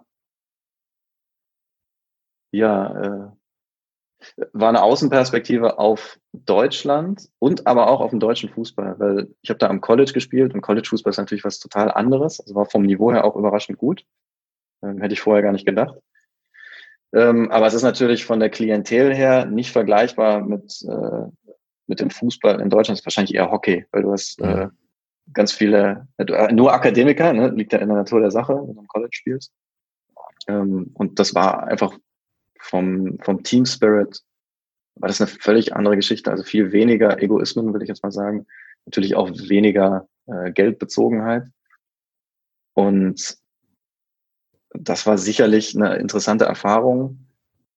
ja, äh, war eine Außenperspektive auf Deutschland und aber auch auf den deutschen Fußball, weil ich habe da am College gespielt und College-Fußball ist natürlich was total anderes. Also war vom Niveau her auch überraschend gut. Ähm, hätte ich vorher gar nicht gedacht. Ähm, aber es ist natürlich von der Klientel her nicht vergleichbar mit, äh, mit dem Fußball in Deutschland. Das ist wahrscheinlich eher Hockey, weil du hast äh, ganz viele, äh, nur Akademiker, ne? Liegt ja in der Natur der Sache, wenn du im College spielst. Ähm, und das war einfach vom, vom Team Spirit, war das eine völlig andere Geschichte. Also viel weniger Egoismen, würde ich jetzt mal sagen. Natürlich auch weniger äh, Geldbezogenheit. Und das war sicherlich eine interessante Erfahrung.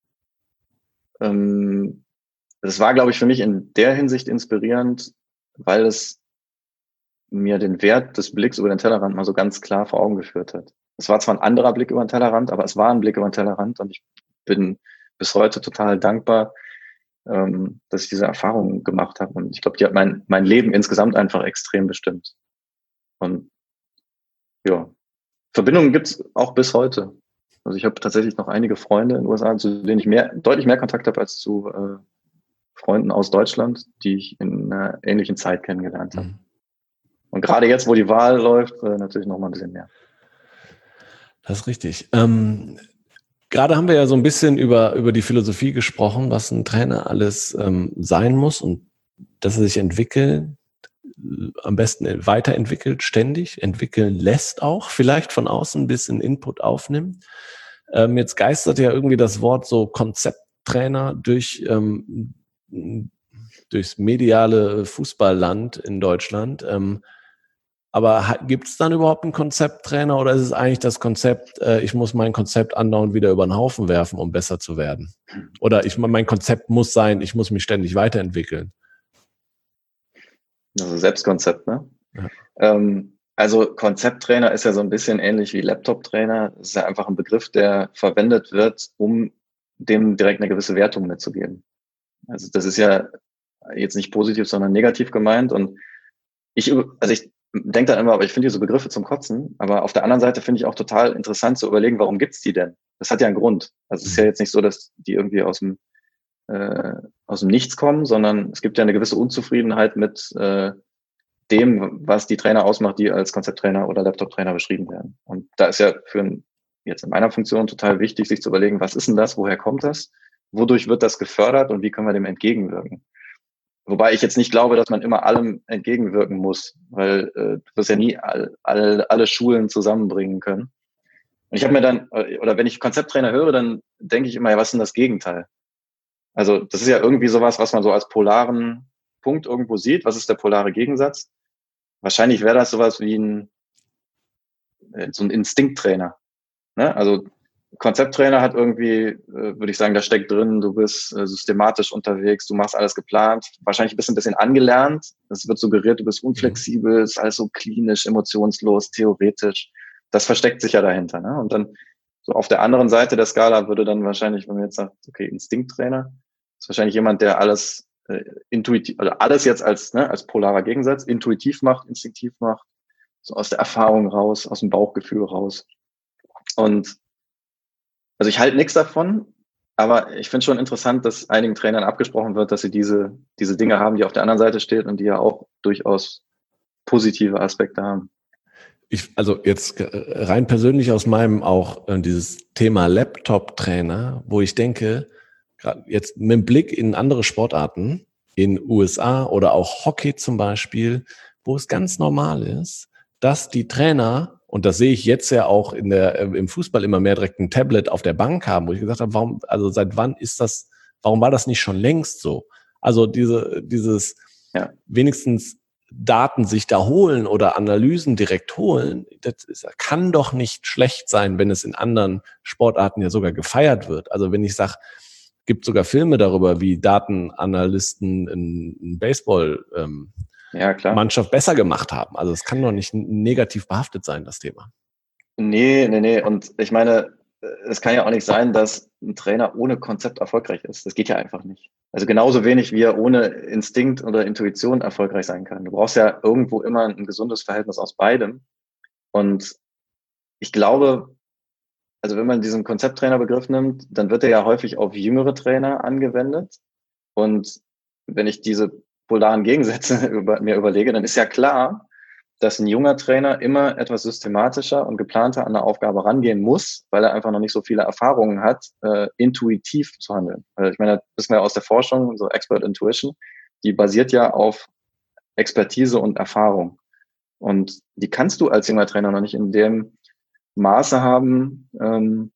Ähm, das war, glaube ich, für mich in der Hinsicht inspirierend, weil es mir den Wert des Blicks über den Tellerrand mal so ganz klar vor Augen geführt hat. Es war zwar ein anderer Blick über den Tellerrand, aber es war ein Blick über den Tellerrand und ich bin bis heute total dankbar, ähm, dass ich diese Erfahrung gemacht habe. Und ich glaube, die hat mein, mein Leben insgesamt einfach extrem bestimmt. Und ja, Verbindungen gibt's auch bis heute. Also ich habe tatsächlich noch einige Freunde in den U S A, zu denen ich mehr, deutlich mehr Kontakt habe als zu äh, Freunden aus Deutschland, die ich in einer ähnlichen Zeit kennengelernt habe. Mhm. Und gerade jetzt, wo die Wahl läuft, äh, natürlich noch mal ein bisschen mehr. Das ist richtig. Ähm, gerade haben wir ja so ein bisschen über, über die Philosophie gesprochen, was ein Trainer alles ähm, sein muss und dass er sich entwickeln, am besten weiterentwickelt, ständig entwickeln lässt auch, vielleicht von außen ein bisschen Input aufnimmt. Ähm, jetzt geistert ja irgendwie das Wort so Konzepttrainer durch ähm, durchs mediale Fußballland in Deutschland. Ähm, aber gibt es dann überhaupt einen Konzepttrainer oder ist es eigentlich das Konzept, äh, ich muss mein Konzept andauernd wieder über den Haufen werfen, um besser zu werden? Oder ich mein Konzept muss sein, ich muss mich ständig weiterentwickeln. Also Selbstkonzept, ne? Ja. Ähm, also Konzepttrainer ist ja so ein bisschen ähnlich wie Laptop-Trainer. Das ist ja einfach ein Begriff, der verwendet wird, um dem direkt eine gewisse Wertung mitzugeben. Also das ist ja jetzt nicht positiv, sondern negativ gemeint. Und ich, also ich denke dann immer, aber ich finde diese Begriffe zum Kotzen. Aber auf der anderen Seite finde ich auch total interessant zu überlegen, warum gibt's die denn? Das hat ja einen Grund. Also es ist ja jetzt nicht so, dass die irgendwie aus dem äh, aus dem Nichts kommen, sondern es gibt ja eine gewisse Unzufriedenheit mit äh, dem, was die Trainer ausmacht, die als Konzepttrainer oder Laptop-Trainer beschrieben werden. Und da ist ja für ein, jetzt in meiner Funktion total wichtig, sich zu überlegen, was ist denn das, woher kommt das, wodurch wird das gefördert und wie können wir dem entgegenwirken? Wobei ich jetzt nicht glaube, dass man immer allem entgegenwirken muss, weil äh, du wirst ja nie all, all, alle Schulen zusammenbringen können. Und ich habe mir dann, oder wenn ich Konzepttrainer höre, dann denke ich immer, ja, was ist denn das Gegenteil? Also das ist ja irgendwie sowas, was man so als polaren Punkt irgendwo sieht. Was ist der polare Gegensatz? wahrscheinlich wäre das sowas wie ein, so ein Instinkttrainer. Ne? Also Konzepttrainer hat irgendwie, äh, würde ich sagen, da steckt drin, du bist äh, systematisch unterwegs, du machst alles geplant, wahrscheinlich bist du ein bisschen angelernt, es wird suggeriert, du bist unflexibel, ist alles so klinisch, emotionslos, theoretisch. Das versteckt sich ja dahinter. Ne? Und dann so auf der anderen Seite der Skala würde dann wahrscheinlich, wenn man jetzt sagt, okay, Instinkttrainer, ist wahrscheinlich jemand, der alles äh, intuitiv, also alles jetzt als, ne, als polarer Gegensatz, intuitiv macht, instinktiv macht, so aus der Erfahrung raus, aus dem Bauchgefühl raus. Und also ich halte nichts davon, aber ich finde schon interessant, dass einigen Trainern abgesprochen wird, dass sie diese, diese Dinge haben, die auf der anderen Seite steht und die ja auch durchaus positive Aspekte haben. Ich, also jetzt rein persönlich aus meinem auch äh, dieses Thema Laptop-Trainer, wo ich denke, gerade jetzt mit dem Blick in andere Sportarten, in U S A oder auch Hockey zum Beispiel, wo es ganz normal ist, dass die Trainer, und das sehe ich jetzt ja auch in der, im Fußball immer mehr, direkt ein Tablet auf der Bank haben, wo ich gesagt habe, warum, also seit wann ist das, warum war das nicht schon längst so? Also diese, dieses, ja, wenigstens Daten sich da holen oder Analysen direkt holen, das ist, kann doch nicht schlecht sein, wenn es in anderen Sportarten ja sogar gefeiert wird. Also wenn ich sage, gibt sogar Filme darüber, wie Datenanalysten in, in Baseball, ähm, ja, klar, Mannschaft besser gemacht haben. Also es kann doch nicht negativ behaftet sein, das Thema. Nee, nee, nee. Und ich meine, es kann ja auch nicht sein, dass ein Trainer ohne Konzept erfolgreich ist. Das geht ja einfach nicht. Also genauso wenig, wie er ohne Instinkt oder Intuition erfolgreich sein kann. Du brauchst ja irgendwo immer ein gesundes Verhältnis aus beidem. Und ich glaube, also wenn man diesen Konzepttrainerbegriff nimmt, dann wird er ja häufig auf jüngere Trainer angewendet. Und wenn ich diese polaren Gegensätze über, mir überlege, dann ist ja klar, dass ein junger Trainer immer etwas systematischer und geplanter an eine Aufgabe rangehen muss, weil er einfach noch nicht so viele Erfahrungen hat, äh, intuitiv zu handeln. Also ich meine, das wissen wir aus der Forschung, so Expert Intuition, die basiert ja auf Expertise und Erfahrung. Und die kannst du als junger Trainer noch nicht in dem Maße haben, ähm,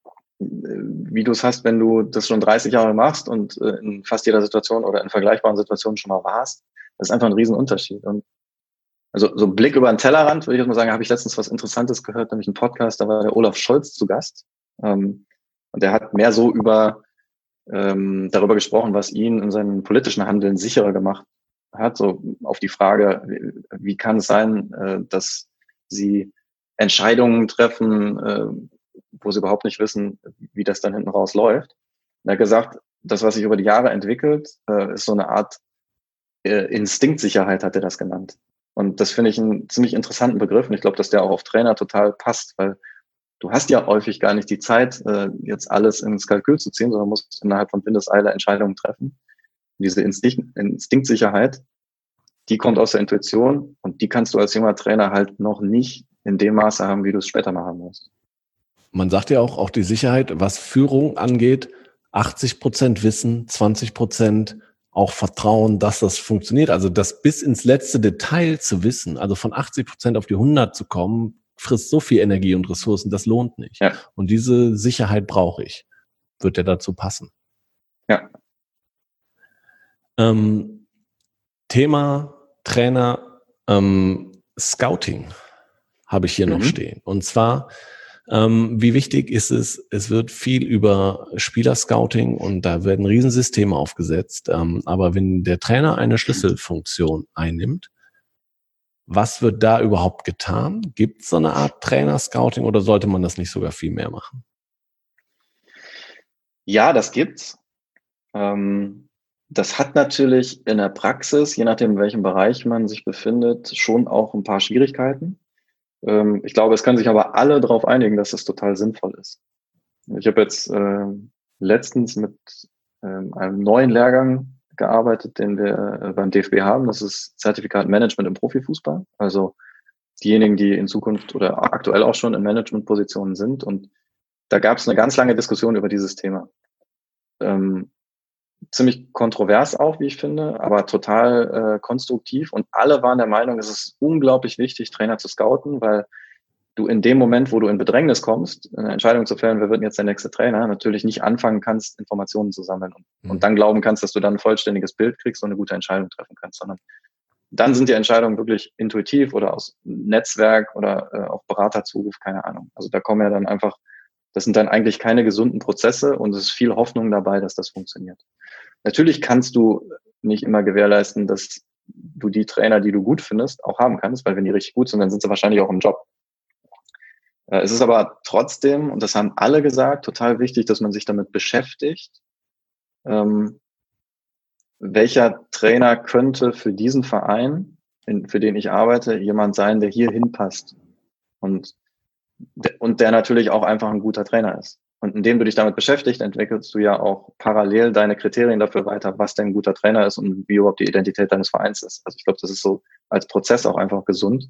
wie du es hast, wenn du das schon dreißig Jahre machst und äh, in fast jeder Situation oder in vergleichbaren Situationen schon mal warst. Das ist einfach ein Riesenunterschied. Und also so ein Blick über den Tellerrand, würde ich jetzt mal sagen, habe ich letztens was Interessantes gehört, nämlich einen Podcast, da war der Olaf Scholz zu Gast. Ähm, und der hat mehr so über ähm, darüber gesprochen, was ihn in seinem politischen Handeln sicherer gemacht hat. So auf die Frage, wie, wie kann es sein, äh, dass sie Entscheidungen treffen, äh, wo sie überhaupt nicht wissen, wie das dann hinten raus läuft. Und er hat gesagt, das, was sich über die Jahre entwickelt, äh, ist so eine Art äh, Instinktsicherheit, hat er das genannt. Und das finde ich einen ziemlich interessanten Begriff. Und ich glaube, dass der auch auf Trainer total passt, weil du hast ja häufig gar nicht die Zeit, äh, jetzt alles ins Kalkül zu ziehen, sondern musst innerhalb von Windeseile Entscheidungen treffen. Und diese Instinkt, Instinktsicherheit, die kommt aus der Intuition und die kannst du als junger Trainer halt noch nicht in dem Maße haben, wie du es später mal haben musst. Man sagt ja auch, auch die Sicherheit, was Führung angeht, achtzig Prozent Wissen, zwanzig Prozent auch Vertrauen, dass das funktioniert. Also das bis ins letzte Detail zu wissen, also von achtzig Prozent auf die hundert zu kommen, frisst so viel Energie und Ressourcen, das lohnt nicht. Ja. Und diese Sicherheit brauche ich. Wird ja dazu passen. Ja. Ähm, Thema Trainer ähm, Scouting habe ich hier mhm. noch stehen. Und zwar, ähm, wie wichtig ist es, es wird viel über Spielerscouting und da werden Riesensysteme aufgesetzt. Ähm, aber wenn der Trainer eine Schlüsselfunktion einnimmt, was wird da überhaupt getan? Gibt es so eine Art Trainer-Scouting oder sollte man das nicht sogar viel mehr machen? Ja, das gibt's. Ähm, das hat natürlich in der Praxis, je nachdem in welchem Bereich man sich befindet, schon auch ein paar Schwierigkeiten. Ähm, ich glaube, es können sich aber alle darauf einigen, dass es total sinnvoll ist. Ich habe jetzt äh, letztens mit ähm, einem neuen Lehrgang gearbeitet, den wir äh, beim D F B haben. Das ist Zertifikat Management im Profifußball. Also diejenigen, die in Zukunft oder aktuell auch schon in Managementpositionen sind. Und da gab es eine ganz lange Diskussion über dieses Thema. Ähm, ziemlich kontrovers auch, wie ich finde, aber total äh, konstruktiv. Und alle waren der Meinung, es ist unglaublich wichtig, Trainer zu scouten, weil du in dem Moment, wo du in Bedrängnis kommst, eine Entscheidung zu fällen, wer wird denn jetzt der nächste Trainer, natürlich nicht anfangen kannst, Informationen zu sammeln und, mhm. und dann glauben kannst, dass du dann ein vollständiges Bild kriegst und eine gute Entscheidung treffen kannst, sondern dann sind die Entscheidungen wirklich intuitiv oder aus Netzwerk oder äh, auf Beraterzuruf, keine Ahnung. Also da kommen ja dann einfach, das sind dann eigentlich keine gesunden Prozesse und es ist viel Hoffnung dabei, dass das funktioniert. Natürlich kannst du nicht immer gewährleisten, dass du die Trainer, die du gut findest, auch haben kannst, weil wenn die richtig gut sind, dann sind sie wahrscheinlich auch im Job. Äh, es ist aber trotzdem, und das haben alle gesagt, total wichtig, dass man sich damit beschäftigt, ähm, welcher Trainer könnte für diesen Verein, in, für den ich arbeite, jemand sein, der hier hinpasst und, und der natürlich auch einfach ein guter Trainer ist. Und indem du dich damit beschäftigst, entwickelst du ja auch parallel deine Kriterien dafür weiter, was denn ein guter Trainer ist und wie überhaupt die Identität deines Vereins ist. Also ich glaube, das ist so als Prozess auch einfach gesund.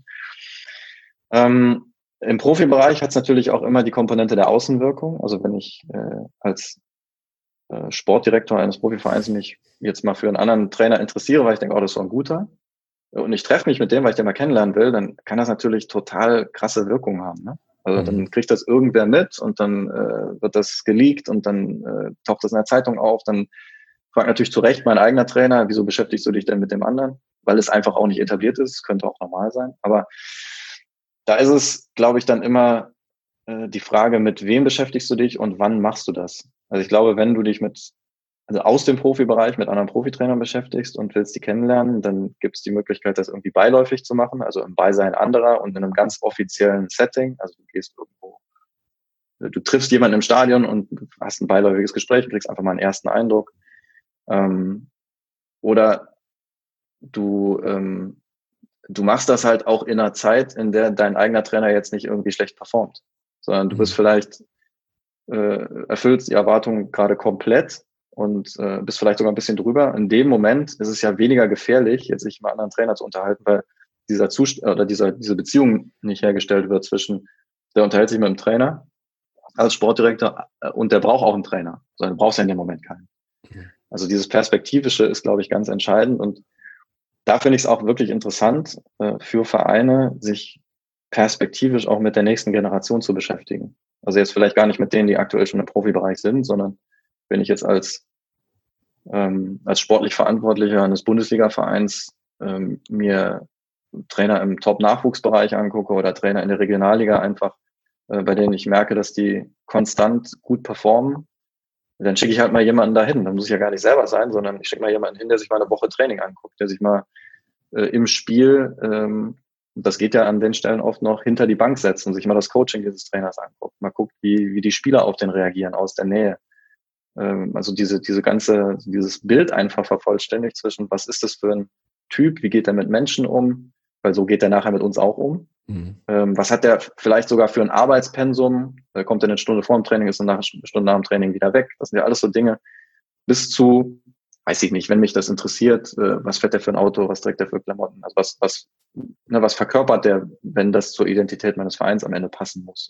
Ähm, im Profibereich hat es natürlich auch immer die Komponente der Außenwirkung. Also wenn ich äh, als äh, Sportdirektor eines Profivereins mich jetzt mal für einen anderen Trainer interessiere, weil ich denke, oh, das ist so ein guter, und ich treffe mich mit dem, weil ich den mal kennenlernen will, dann kann das natürlich total krasse Wirkung haben, ne? Also mhm. dann kriegt das irgendwer mit und dann äh, wird das geleakt und dann äh, taucht das in der Zeitung auf. Dann fragt natürlich zu Recht mein eigener Trainer, wieso beschäftigst du dich denn mit dem anderen? Weil es einfach auch nicht etabliert ist, könnte auch normal sein. Aber da ist es, glaube ich, dann immer äh, die Frage, mit wem beschäftigst du dich und wann machst du das? Also ich glaube, wenn du dich mit also aus dem Profibereich mit anderen Profitrainern beschäftigst und willst die kennenlernen, dann gibt es die Möglichkeit, das irgendwie beiläufig zu machen, also im Beisein anderer und in einem ganz offiziellen Setting. Also du gehst irgendwo, du triffst jemanden im Stadion und hast ein beiläufiges Gespräch und kriegst einfach mal einen ersten Eindruck. Ähm, oder du, ähm, du machst das halt auch in einer Zeit, in der dein eigener Trainer jetzt nicht irgendwie schlecht performt, sondern du bist vielleicht, äh, erfüllst die Erwartungen gerade komplett und äh, bist vielleicht sogar ein bisschen drüber. In dem Moment ist es ja weniger gefährlich, jetzt sich mit einem anderen Trainer zu unterhalten, weil dieser Zustand oder dieser diese Beziehung nicht hergestellt wird zwischen, der unterhält sich mit dem Trainer als Sportdirektor und der braucht auch einen Trainer, sondern du brauchst ja in dem Moment keinen. Also dieses Perspektivische ist, glaube ich, ganz entscheidend und da finde ich es auch wirklich interessant äh, für Vereine, sich perspektivisch auch mit der nächsten Generation zu beschäftigen. Also jetzt vielleicht gar nicht mit denen, die aktuell schon im Profibereich sind, sondern wenn ich jetzt als ähm, als sportlich Verantwortlicher eines Bundesliga-Vereins ähm, mir Trainer im Top-Nachwuchsbereich angucke oder Trainer in der Regionalliga einfach, äh, bei denen ich merke, dass die konstant gut performen, dann schicke ich halt mal jemanden dahin. Dann muss ich ja gar nicht selber sein, sondern ich schicke mal jemanden hin, der sich mal eine Woche Training anguckt, der sich mal äh, im Spiel, ähm, das geht ja an den Stellen oft noch, hinter die Bank setzt und sich mal das Coaching dieses Trainers anguckt. Mal guckt, wie, wie die Spieler auf den reagieren aus der Nähe. Also diese, diese ganze, dieses Bild einfach vervollständigt zwischen, was ist das für ein Typ, wie geht er mit Menschen um, weil so geht er nachher mit uns auch um. Mhm. Was hat der vielleicht sogar für ein Arbeitspensum, da kommt er eine Stunde vor dem Training, ist dann nach eine Stunde nach dem Training wieder weg. Das sind ja alles so Dinge, bis zu, weiß ich nicht, wenn mich das interessiert, was fährt der für ein Auto, was trägt der für Klamotten, also was, was, ne, was verkörpert der, wenn das zur Identität meines Vereins am Ende passen muss.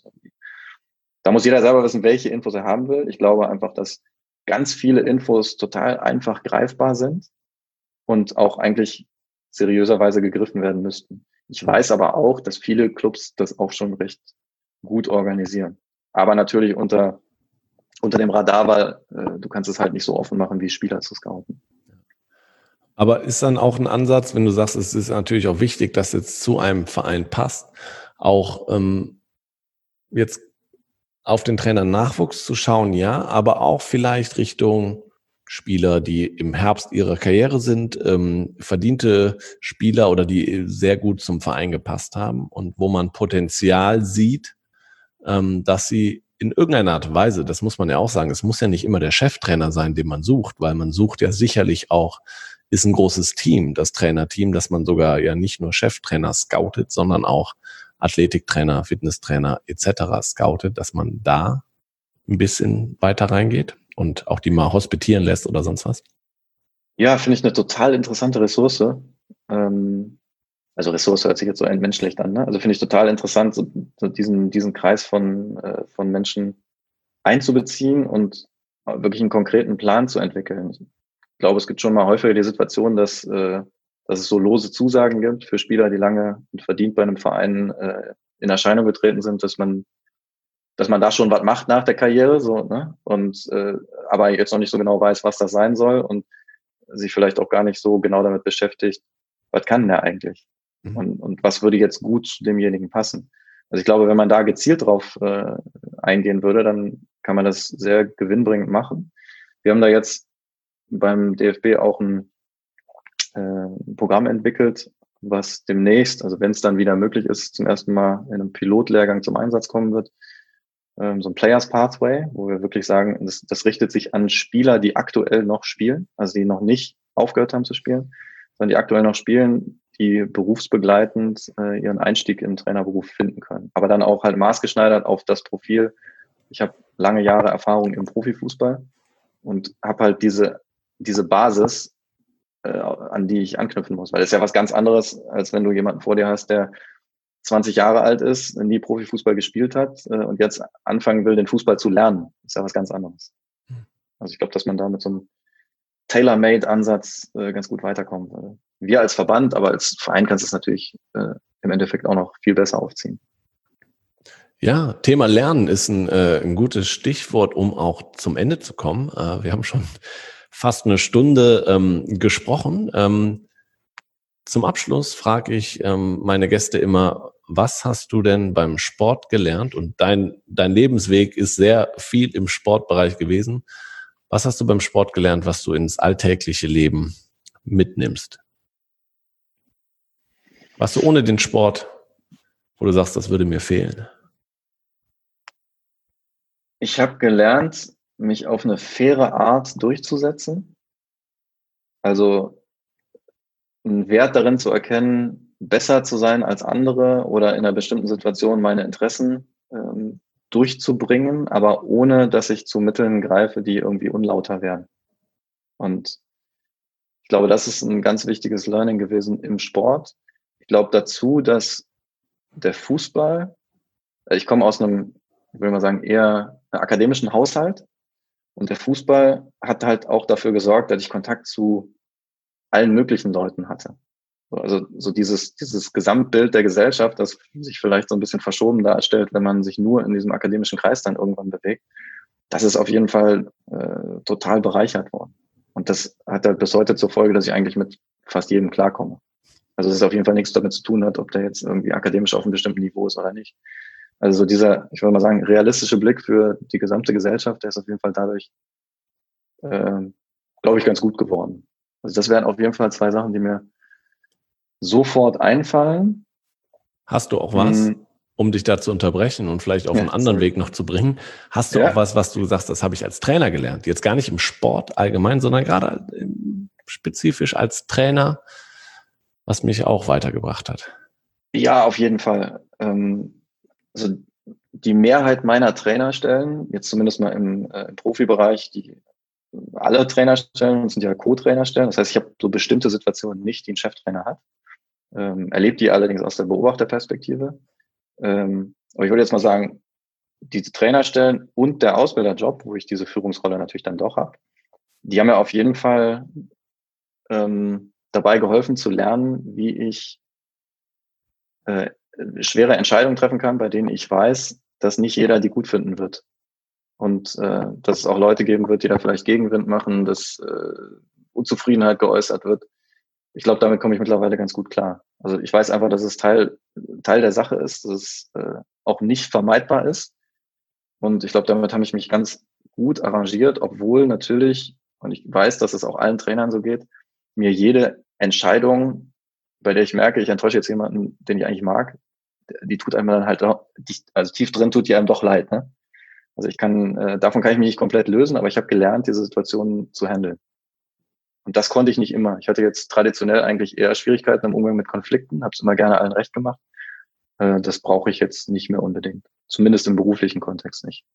Da muss jeder selber wissen, welche Infos er haben will. Ich glaube einfach, dass ganz viele Infos total einfach greifbar sind und auch eigentlich seriöserweise gegriffen werden müssten. Ich weiß aber auch, dass viele Clubs das auch schon recht gut organisieren. Aber natürlich unter, unter dem Radar, weil äh, du kannst es halt nicht so offen machen, wie Spieler zu scouten. Aber ist dann auch ein Ansatz, wenn du sagst, es ist natürlich auch wichtig, dass es zu einem Verein passt, auch ähm, jetzt auf den Trainer Nachwuchs zu schauen, ja, aber auch vielleicht Richtung Spieler, die im Herbst ihrer Karriere sind, ähm, verdiente Spieler oder die sehr gut zum Verein gepasst haben und wo man Potenzial sieht, ähm, dass sie in irgendeiner Art und Weise, das muss man ja auch sagen, es muss ja nicht immer der Cheftrainer sein, den man sucht, weil man sucht ja sicherlich auch, ist ein großes Team, das Trainerteam, dass man sogar ja nicht nur Cheftrainer scoutet, sondern auch Athletiktrainer, Fitnesstrainer et cetera scoutet, dass man da ein bisschen weiter reingeht und auch die mal hospitieren lässt oder sonst was? Ja, finde ich eine total interessante Ressource. Ähm, also Ressource hört sich jetzt so entmenschlicht an, ne? Also finde ich total interessant, so, so diesen diesen Kreis von äh, von Menschen einzubeziehen und wirklich einen konkreten Plan zu entwickeln. Ich glaube, es gibt schon mal häufiger die Situation, dass äh, dass es so lose Zusagen gibt für Spieler, die lange und verdient bei einem Verein äh, in Erscheinung getreten sind, dass man, dass man da schon was macht nach der Karriere, so, ne? Und äh, aber jetzt noch nicht so genau weiß, was das sein soll und sich vielleicht auch gar nicht so genau damit beschäftigt, was kann der eigentlich? Mhm. Und, und was würde jetzt gut zu demjenigen passen? Also ich glaube, wenn man da gezielt drauf äh, eingehen würde, dann kann man das sehr gewinnbringend machen. Wir haben da jetzt beim D F B auch ein äh, Programm entwickelt, was demnächst, also wenn es dann wieder möglich ist, zum ersten Mal in einem Pilotlehrgang zum Einsatz kommen wird, ähm, so ein Players Pathway, wo wir wirklich sagen, das, das richtet sich an Spieler, die aktuell noch spielen, also die noch nicht aufgehört haben zu spielen, sondern die aktuell noch spielen, die berufsbegleitend äh, ihren Einstieg im Trainerberuf finden können. Aber dann auch halt maßgeschneidert auf das Profil. Ich habe lange Jahre Erfahrung im Profifußball und habe halt diese diese Basis, äh, an die ich anknüpfen muss. Weil das ist ja was ganz anderes, als wenn du jemanden vor dir hast, der zwanzig Jahre alt ist, nie Profifußball gespielt hat äh, und jetzt anfangen will, den Fußball zu lernen. Das ist ja was ganz anderes. Also ich glaube, dass man da mit so einem Tailor-Made-Ansatz äh, ganz gut weiterkommen würde. Wir als Verband, aber als Verein kannst du es natürlich äh, im Endeffekt auch noch viel besser aufziehen. Ja, Thema Lernen ist ein, äh, ein gutes Stichwort, um auch zum Ende zu kommen. Äh, wir haben schon fast eine Stunde ähm, gesprochen. Ähm, zum Abschluss frage ich ähm, meine Gäste immer, was hast du denn beim Sport gelernt? Und dein, dein Lebensweg ist sehr viel im Sportbereich gewesen. Was hast du beim Sport gelernt, was du ins alltägliche Leben mitnimmst? Was du ohne den Sport, wo du sagst, das würde mir fehlen? Ich habe gelernt, mich auf eine faire Art durchzusetzen. Also einen Wert darin zu erkennen, besser zu sein als andere oder in einer bestimmten Situation meine Interessen ähm, durchzubringen, aber ohne, dass ich zu Mitteln greife, die irgendwie unlauter wären. Und ich glaube, das ist ein ganz wichtiges Learning gewesen im Sport. Ich glaube dazu, dass der Fußball, ich komme aus einem, ich will mal sagen, eher akademischen Haushalt, und der Fußball hat halt auch dafür gesorgt, dass ich Kontakt zu allen möglichen Leuten hatte. Also so dieses, dieses Gesamtbild der Gesellschaft, das sich vielleicht so ein bisschen verschoben darstellt, wenn man sich nur in diesem akademischen Kreis dann irgendwann bewegt, das ist auf jeden Fall äh, total bereichert worden. Und das hat halt bis heute zur Folge, dass ich eigentlich mit fast jedem klarkomme. Also es ist auf jeden Fall nichts damit zu tun hat, ob der jetzt irgendwie akademisch auf einem bestimmten Niveau ist oder nicht. Also so dieser, ich würde mal sagen, realistische Blick für die gesamte Gesellschaft, der ist auf jeden Fall dadurch, äh, glaube ich, ganz gut geworden. Also das wären auf jeden Fall zwei Sachen, die mir sofort einfallen. Hast du auch was, hm. um dich da zu unterbrechen und vielleicht auf Ja, einen anderen sorry. Weg noch zu bringen? Hast du Ja. auch was, was du sagst, das habe ich als Trainer gelernt? Jetzt gar nicht im Sport allgemein, sondern gerade spezifisch als Trainer, was mich auch weitergebracht hat. Ja, auf jeden Fall. Ähm, also die Mehrheit meiner Trainerstellen, jetzt zumindest mal im, äh, im Profibereich, die alle Trainerstellen sind ja Co-Trainerstellen. Das heißt, ich habe so bestimmte Situationen nicht, die ein Cheftrainer hat. Ähm, erlebt die allerdings aus der Beobachterperspektive. Ähm, aber ich würde jetzt mal sagen, diese Trainerstellen und der Ausbilderjob, wo ich diese Führungsrolle natürlich dann doch habe, die haben mir auf jeden Fall ähm, dabei geholfen zu lernen, wie ich äh, schwere Entscheidungen treffen kann, bei denen ich weiß, dass nicht jeder die gut finden wird. Und äh, dass es auch Leute geben wird, die da vielleicht Gegenwind machen, dass äh, Unzufriedenheit geäußert wird. Ich glaube, damit komme ich mittlerweile ganz gut klar. Also ich weiß einfach, dass es Teil Teil der Sache ist, dass es äh, auch nicht vermeidbar ist. Und ich glaube, damit habe ich mich ganz gut arrangiert, obwohl natürlich, und ich weiß, dass es auch allen Trainern so geht, mir jede Entscheidung, bei der ich merke, ich enttäusche jetzt jemanden, den ich eigentlich mag, die tut einem dann halt, auch, also tief drin tut die einem doch leid, ne? Also ich kann, äh, davon kann ich mich nicht komplett lösen, aber ich habe gelernt, diese Situationen zu handeln. Und das konnte ich nicht immer. Ich hatte jetzt traditionell eigentlich eher Schwierigkeiten im Umgang mit Konflikten, habe es immer gerne allen recht gemacht. Äh, das brauche ich jetzt nicht mehr unbedingt. Zumindest im beruflichen Kontext nicht.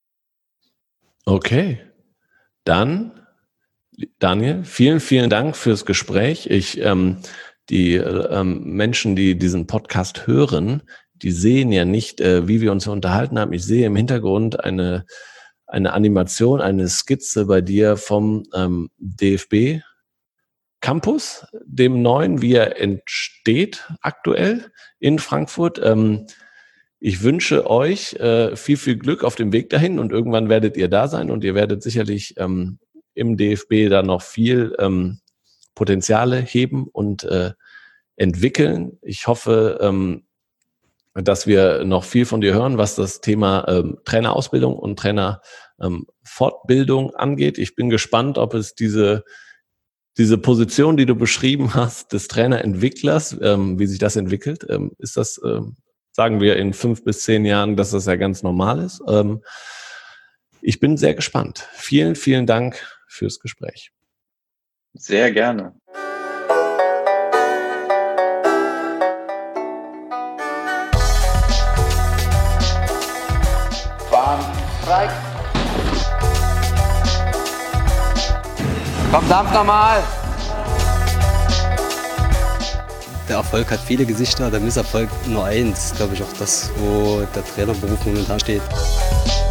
Okay, dann Daniel, vielen, vielen Dank fürs Gespräch. Ich, ähm, die ähm, Menschen, die diesen Podcast hören, die sehen ja nicht, äh, wie wir uns unterhalten haben. Ich sehe im Hintergrund eine, eine Animation, eine Skizze bei dir vom ähm, D F B Campus, dem neuen, wie er entsteht aktuell in Frankfurt. Ähm, ich wünsche euch äh, viel, viel Glück auf dem Weg dahin und irgendwann werdet ihr da sein und ihr werdet sicherlich ähm, im D F B da noch viel ähm, Potenziale heben und äh, entwickeln. Ich hoffe, ähm, dass wir noch viel von dir hören, was das Thema ähm, Trainerausbildung und Trainerfortbildung ähm, angeht. Ich bin gespannt, ob es diese diese Position, die du beschrieben hast, des Trainerentwicklers, ähm, wie sich das entwickelt. Ähm, ist das, ähm, sagen wir in fünf bis zehn Jahren, dass das ja ganz normal ist? Ähm, ich bin sehr gespannt. Vielen, vielen Dank fürs Gespräch. Sehr gerne. Bahnstreik. Komm, Dampf nochmal. Der Erfolg hat viele Gesichter, der Misserfolg nur eins. Glaube ich auch das, wo der Trainerberuf momentan steht.